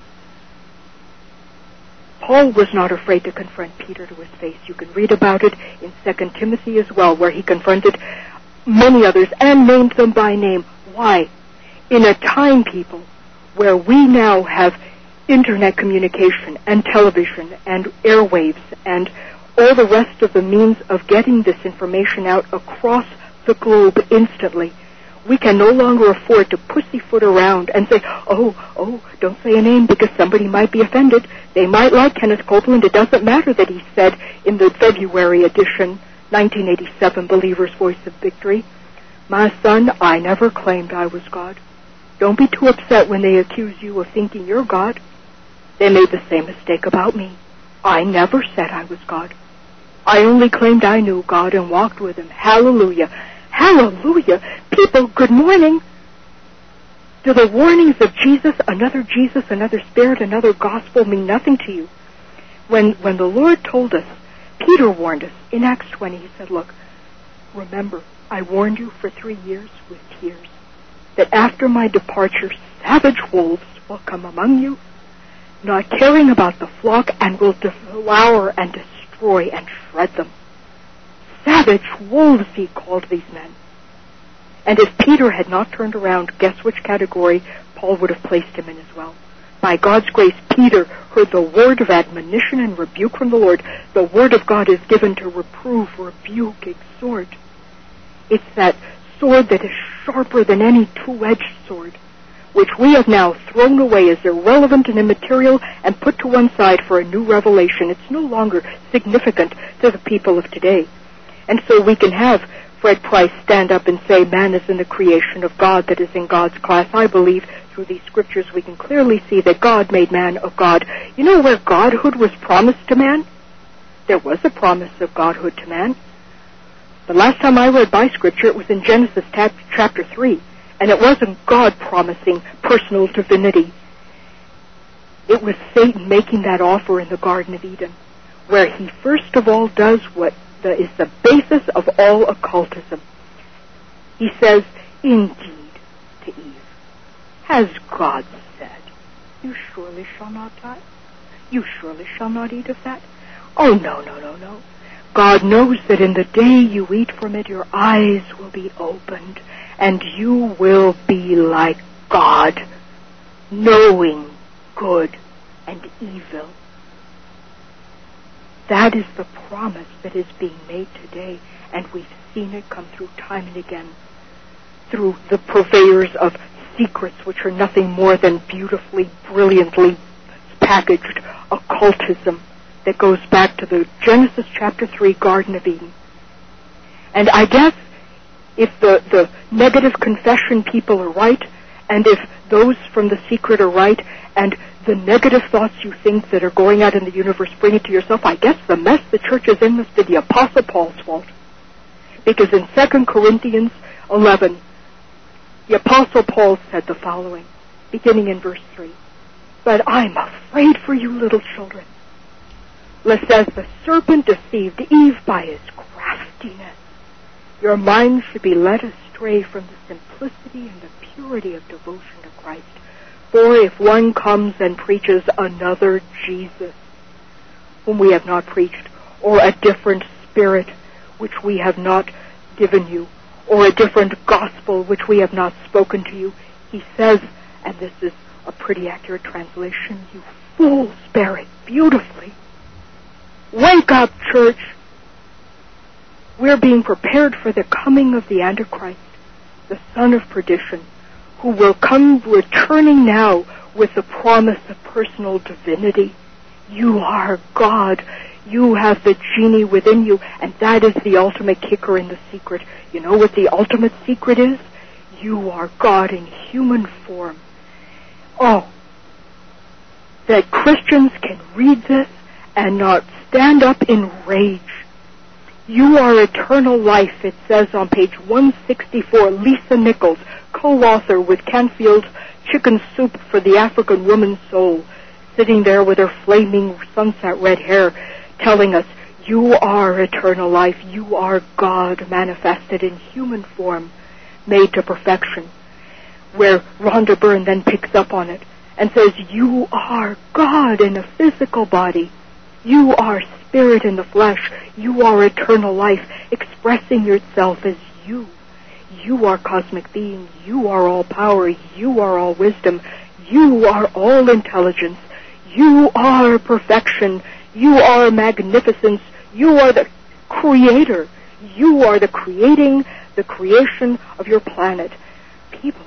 Paul was not afraid to confront Peter to his face. You can read about it in Second Timothy as well, where he confronted many others and named them by name. Why? In a time, people, where we now have internet communication and television and airwaves and all the rest of the means of getting this information out across the globe instantly, we can no longer afford to pussyfoot around and say, oh, oh, don't say a name because somebody might be offended. They might like Kenneth Copeland. It doesn't matter that he said in the February edition, nineteen eighty-seven, Believer's Voice of Victory, my son, I never claimed I was God. Don't be too upset when they accuse you of thinking you're God. They made the same mistake about me. I never said I was God. I only claimed I knew God and walked with him. Hallelujah. Hallelujah. People, good morning. Do the warnings of Jesus, another Jesus, another Spirit, another gospel mean nothing to you? When, when the Lord told us, Peter warned us in Acts twenty, he said, look, remember, I warned you for three years with tears. that after my departure savage wolves will come among you, not caring about the flock, and will devour and destroy and shred them. Savage wolves, he called these men. And if Peter had not turned around, guess which category Paul would have placed him in as well. By God's grace, Peter heard the word of admonition and rebuke from the Lord. The word of God is given to reprove, rebuke, exhort. It's that sword that is sharper than any two-edged sword, which we have now thrown away as irrelevant and immaterial and put to one side for a new revelation. It's no longer significant to the people of today. And so we can have Fred Price stand up and say man is in the creation of God that is in God's class. I believe through these scriptures we can clearly see that God made man of God. You know where godhood was promised to man? There was a promise of godhood to man. The last time I read by scripture, it was in Genesis chapter three, and it wasn't God promising personal divinity. It was Satan making that offer in the Garden of Eden, where he first of all does what the, is the basis of all occultism. He says, indeed, to Eve, has God said, you surely shall not die? You surely shall not eat of that? Oh, no, no, no, no. God knows that in the day you eat from it, your eyes will be opened, and you will be like God, knowing good and evil. That is the promise that is being made today, and we've seen it come through time and again through the purveyors of secrets, which are nothing more than beautifully, brilliantly packaged occultism that goes back to the Genesis chapter three Garden of Eden. And I guess if the, the negative confession people are right, and if those from the secret are right, and the negative thoughts you think that are going out in the universe, bring it to yourself, I guess the mess the church is in must be the Apostle Paul's fault. Because in Second Corinthians eleven, the Apostle Paul said the following, beginning in verse three, but I'm afraid for you little children, lest as the serpent deceived Eve by his craftiness, your minds should be led astray from the simplicity and the purity of devotion to Christ. For if one comes and preaches another Jesus, whom we have not preached, or a different spirit which we have not given you, or a different gospel which we have not spoken to you, he says, and this is a pretty accurate translation, you fools bear it beautifully. Wake up, church! We're being prepared for the coming of the Antichrist, the son of perdition, who will come returning now with the promise of personal divinity. You are God. You have the genie within you, and that is the ultimate kicker in the secret. You know what the ultimate secret is? You are God in human form. Oh, that Christians can read this and not stand up in rage. You are eternal life, it says on page one sixty-four. Lisa Nichols, co-author with Canfield's Chicken Soup for the African Woman's Soul, sitting there with her flaming sunset red hair, telling us, you are eternal life. You are God manifested in human form, made to perfection. Where Rhonda Byrne then picks up on it and says, you are God in a physical body. You are spirit in the flesh. You are eternal life, expressing yourself as you. You are cosmic being. You are all power. You are all wisdom. You are all intelligence. You are perfection. You are magnificence. You are the creator. You are the creating, the creation of your planet. People,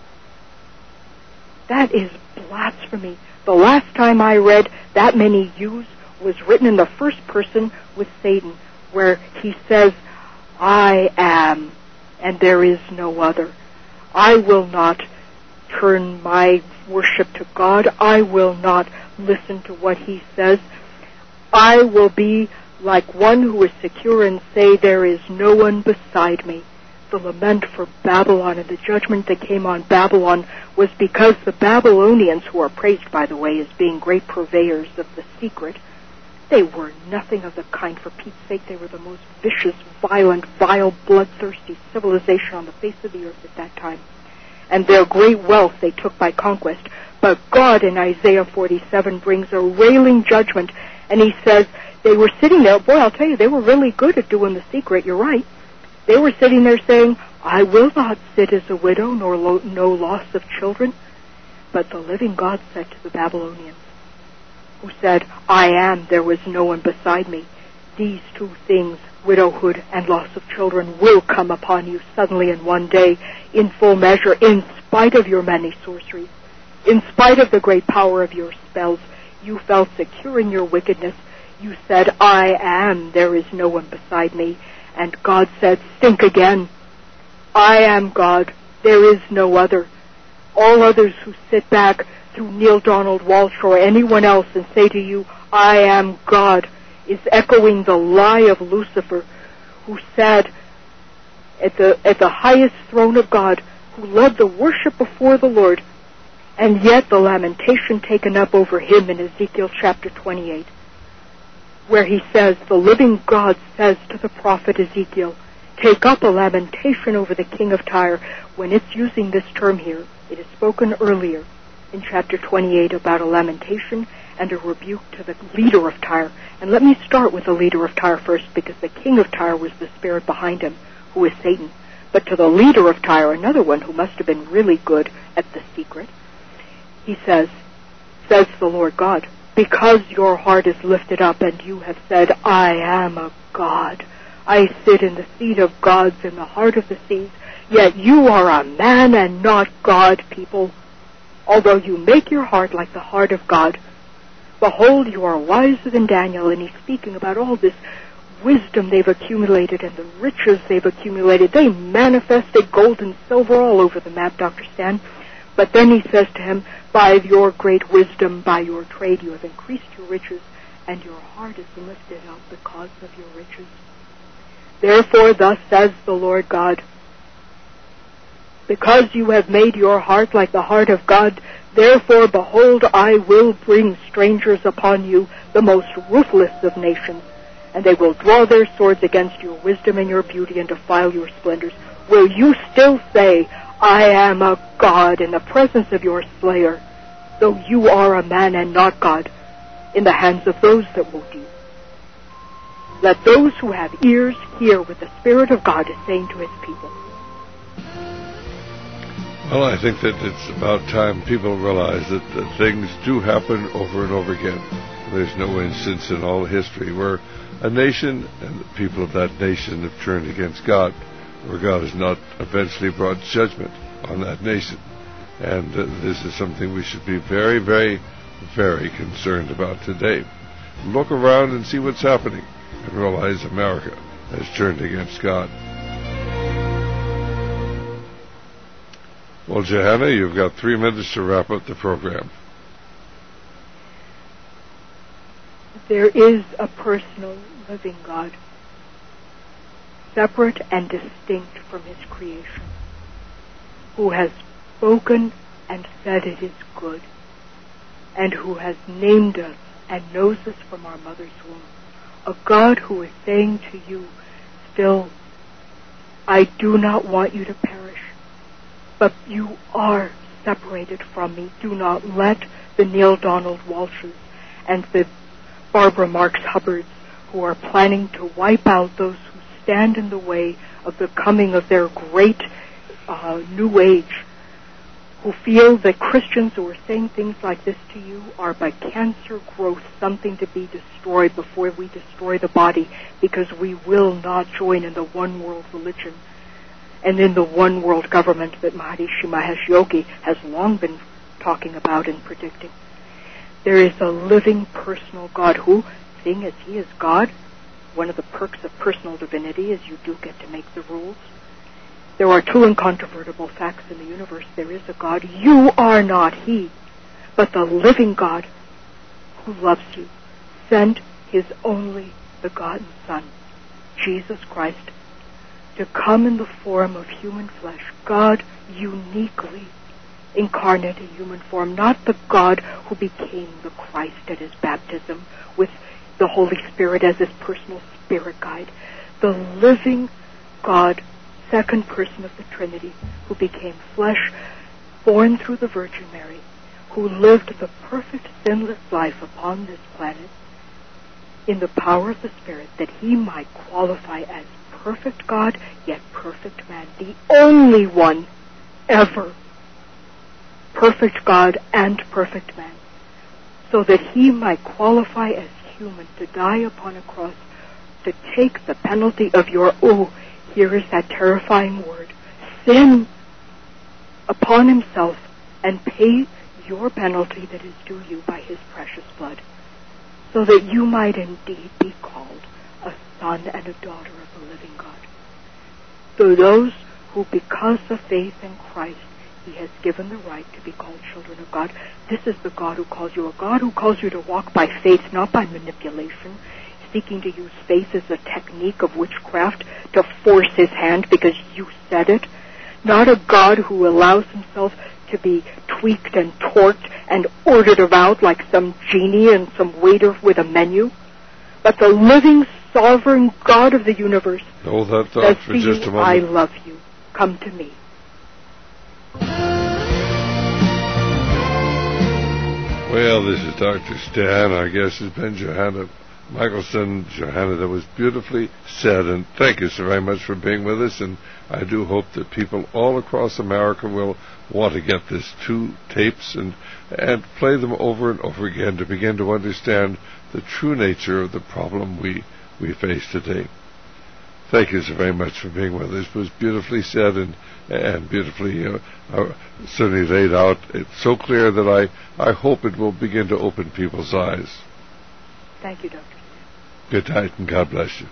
that is blasphemy. The last time I read that many yous was written in the first person with Satan, where he says, I am, and there is no other. I will not turn my worship to God. I will not listen to what he says. I will be like one who is secure and say, there is no one beside me. The lament for Babylon and the judgment that came on Babylon was because the Babylonians, who are praised, by the way, as being great purveyors of the secret, they were nothing of the kind. For Pete's sake, they were the most vicious, violent, vile, bloodthirsty civilization on the face of the earth at that time. and their great wealth they took by conquest. But God in Isaiah forty-seven brings a railing judgment, and he says they were sitting there. Boy, I'll tell you, they were really good at doing the secret. You're right. They were sitting there saying, I will not sit as a widow, nor lo- know loss of children. But the living God said to the Babylonians, who said, I am, there was no one beside me. These two things, widowhood and loss of children, will come upon you suddenly in one day, in full measure, in spite of your many sorceries. In spite of the great power of your spells, you felt secure in your wickedness. You said, I am, there is no one beside me. And God said, think again. I am God, there is no other. All others who sit back through Neil Donald Walsch or anyone else and say to you, I am God, is echoing the lie of Lucifer, who said at the, at the highest throne of God, who led the worship before the Lord, and yet the lamentation taken up over him in Ezekiel chapter twenty-eight, where he says, the living God says to the prophet Ezekiel, take up a lamentation over the king of Tyre. When it's using this term here, it is spoken earlier in chapter twenty-eight about a lamentation and a rebuke to the leader of Tyre. And let me start with the leader of Tyre first, because the king of Tyre was the spirit behind him, who is Satan. But to the leader of Tyre, another one who must have been really good at the secret, he says, says the Lord God, because your heart is lifted up and you have said, I am a God. I sit in the seat of gods in the heart of the seas. Yet you are a man and not God, people. Although you make your heart like the heart of God, behold, you are wiser than Daniel. And he's speaking about all this wisdom they've accumulated and the riches they've accumulated. They manifested gold and silver all over the map, Doctor Stan. But then he says to him, by your great wisdom, by your trade, you have increased your riches, and your heart is lifted up because of your riches. Therefore, thus says the Lord God, because you have made your heart like the heart of God, therefore, behold, I will bring strangers upon you, the most ruthless of nations, and they will draw their swords against your wisdom and your beauty and defile your splendors. Will you still say, I am a God in the presence of your slayer, though you are a man and not God, in the hands of those that wound you? Let those who have ears hear what the Spirit of God is saying to his people. Well, I think that it's about time people realize that, that things do happen over and over again. There's no instance in all history where a nation and the people of that nation have turned against God, where God has not eventually brought judgment on that nation. And uh, this is something we should be very, very, very concerned about today. Look around and see what's happening, and realize America has turned against God. Well, Johanna, you've got three minutes to wrap up the program. There is a personal living God, separate and distinct from his creation, who has spoken and said it is good, and who has named us and knows us from our mother's womb. A God who is saying to you still, I do not want you to perish, but you are separated from me. Do not let the Neil Donald Walshes and the Barbara Marx Hubbards, who are planning to wipe out those who stand in the way of the coming of their great uh, new age, who feel that Christians who are saying things like this to you are but cancer growth, something to be destroyed before we destroy the body, because we will not join in the one world religion and in the one world government that Maharishi Mahesh Yogi has long been talking about and predicting. There is a living personal God who, seeing as he is God, one of the perks of personal divinity is you do get to make the rules. There are two incontrovertible facts in the universe. There is a God. You are not he, but the living God who loves you sent his only begotten Son, Jesus Christ, to come in the form of human flesh. God uniquely incarnate in human form, not the God who became the Christ at his baptism with the Holy Spirit as his personal spirit guide. The living God, second person of the Trinity, who became flesh, born through the Virgin Mary, who lived the perfect sinless life upon this planet in the power of the Spirit, that he might qualify as perfect God, yet perfect man, the only one ever perfect God and perfect man, so that he might qualify as human to die upon a cross, to take the penalty of your, oh, here is that terrifying word, sin, upon himself, and pay your penalty that is due you by his precious blood, so that you might indeed be called a son and a daughter of the living God. To those who, because of faith in Christ, he has given the right to be called children of God. This is the God who calls you, a God who calls you to walk by faith, not by manipulation, seeking to use faith as a technique of witchcraft to force his hand because you said it. Not a God who allows himself to be tweaked and torqued and ordered about like some genie and some waiter with a menu, but the living, sovereign God of the universe. Hold that thought for just a moment. I love you. Come to me. Well, this is Doctor Stan. Our guest has been Johanna Michelson. Johanna, that was beautifully said, and thank you so very much for being with us, and I do hope that people all across America will want to get these two tapes and and play them over and over again to begin to understand the true nature of the problem we, we face today. Thank you so very much for being with us. It was beautifully said and and beautifully uh, uh, certainly laid out. It's so clear that I, I hope it will begin to open people's eyes. Thank you, Doctor Good night, and God bless you.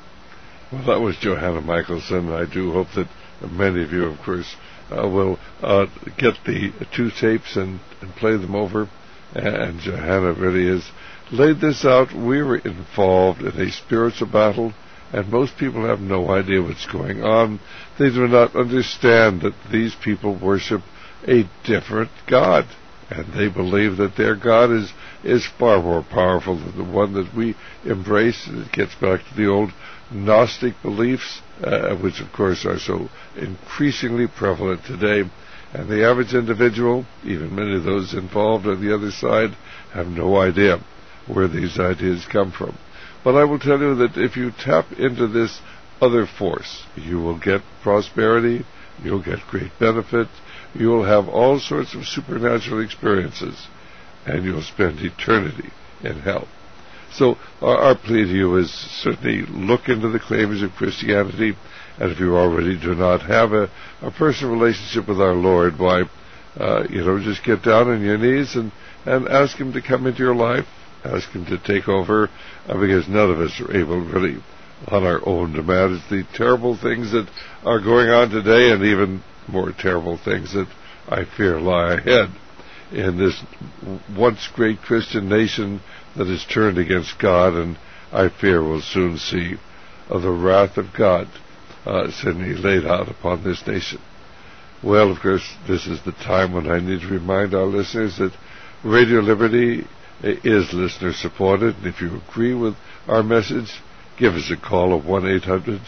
Well, that was Johanna Michelson. I do hope that many of you, of course, uh, will uh, get the two tapes and, and play them over. And Johanna really has laid this out. We were involved in a spiritual battle, and most people have no idea what's going on. They do not understand that these people worship a different God, and they believe that their God is, is far more powerful than the one that we embrace. It gets back to the old Gnostic beliefs, uh, which of course are so increasingly prevalent today. And the average individual, even many of those involved on the other side, have no idea where these ideas come from. But I will tell you that if you tap into this other force, you will get prosperity, you'll get great benefit, you will have all sorts of supernatural experiences, and you'll spend eternity in hell. So our, our plea to you is certainly look into the claims of Christianity, and if you already do not have a, a personal relationship with our Lord, why, uh, you know, just get down on your knees and, and ask Him to come into your life, ask Him to take over, uh, because none of us are able really on our own to manage the terrible things that are going on today, and even more terrible things that I fear lie ahead in this once great Christian nation that is turned against God, and I fear will soon see uh, the wrath of God uh, suddenly laid out upon this nation. Well, of course, this is the time when I need to remind our listeners that Radio Liberty is listener-supported, and if you agree with our message, give us a call of one eight hundred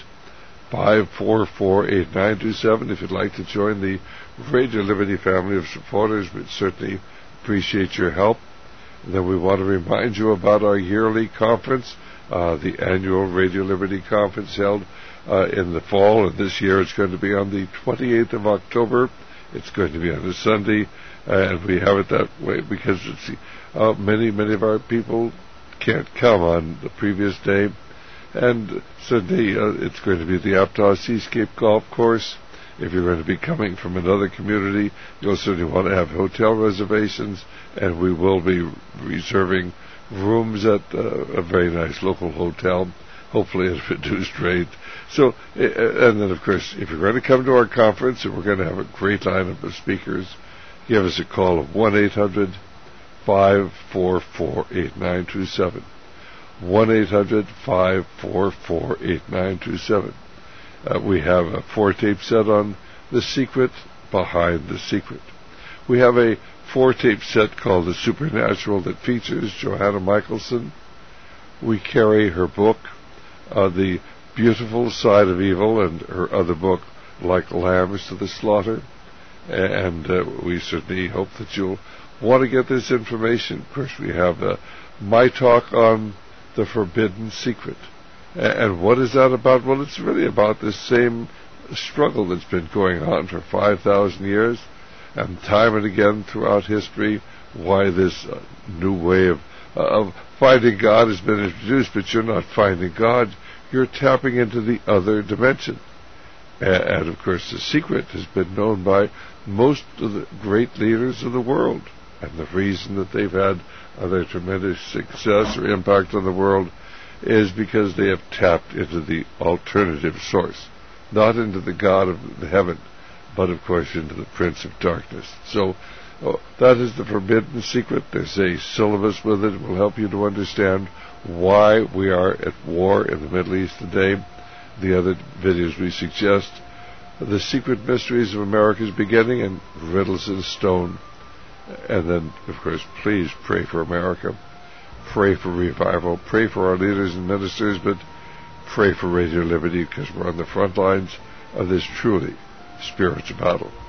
five four four eight nine two seven. If you'd like to join the Radio Liberty family of supporters, we'd certainly appreciate your help. And then we want to remind you about our yearly conference, uh, the annual Radio Liberty conference held uh, in the fall, and this year it's going to be on the twenty-eighth of October. It's going to be on a Sunday, and we have it that way because it's, uh, many, many of our people can't come on the previous day. And certainly uh, it's going to be the Aptos Seascape Golf Course. If you're going to be coming from another community, you'll certainly want to have hotel reservations, and we will be reserving rooms at uh, a very nice local hotel, hopefully at a reduced rate. So, uh, and then of course, if you're going to come to our conference, and we're going to have a great lineup of speakers, give us a call of one eight hundred five four four eight nine two seven. one eight hundred five four four eight nine two seven. Uh, we have a four-tape set on The Secret Behind the Secret. We have a four-tape set called The Supernatural that features Johanna Michelson. We carry her book, uh, The Beautiful Side of Evil, and her other book, Like Lambs to the Slaughter. And uh, we certainly hope that you'll want to get this information. Of course, we have uh, my talk on the forbidden secret. And what is that about? Well, it's really about the same struggle that's been going on for five thousand years, and time and again throughout history, why this uh, new way of, uh, of finding God has been introduced, but you're not finding God, you're tapping into the other dimension. And, and of course, the secret has been known by most of the great leaders of the world, and the reason that they've had other tremendous success or impact on the world is because they have tapped into the alternative source, not into the God of the heaven, but of course into the Prince of Darkness. So oh, that is the forbidden secret. There's a syllabus with it. It will help you to understand why we are at war in the Middle East today. The other videos we suggest, The Secret Mysteries of America's Beginning and Riddles in Stone. And then, of course, please pray for America. Pray for revival. Pray for our leaders and ministers, but pray for Radio Liberty, because we're on the front lines of this truly spiritual battle.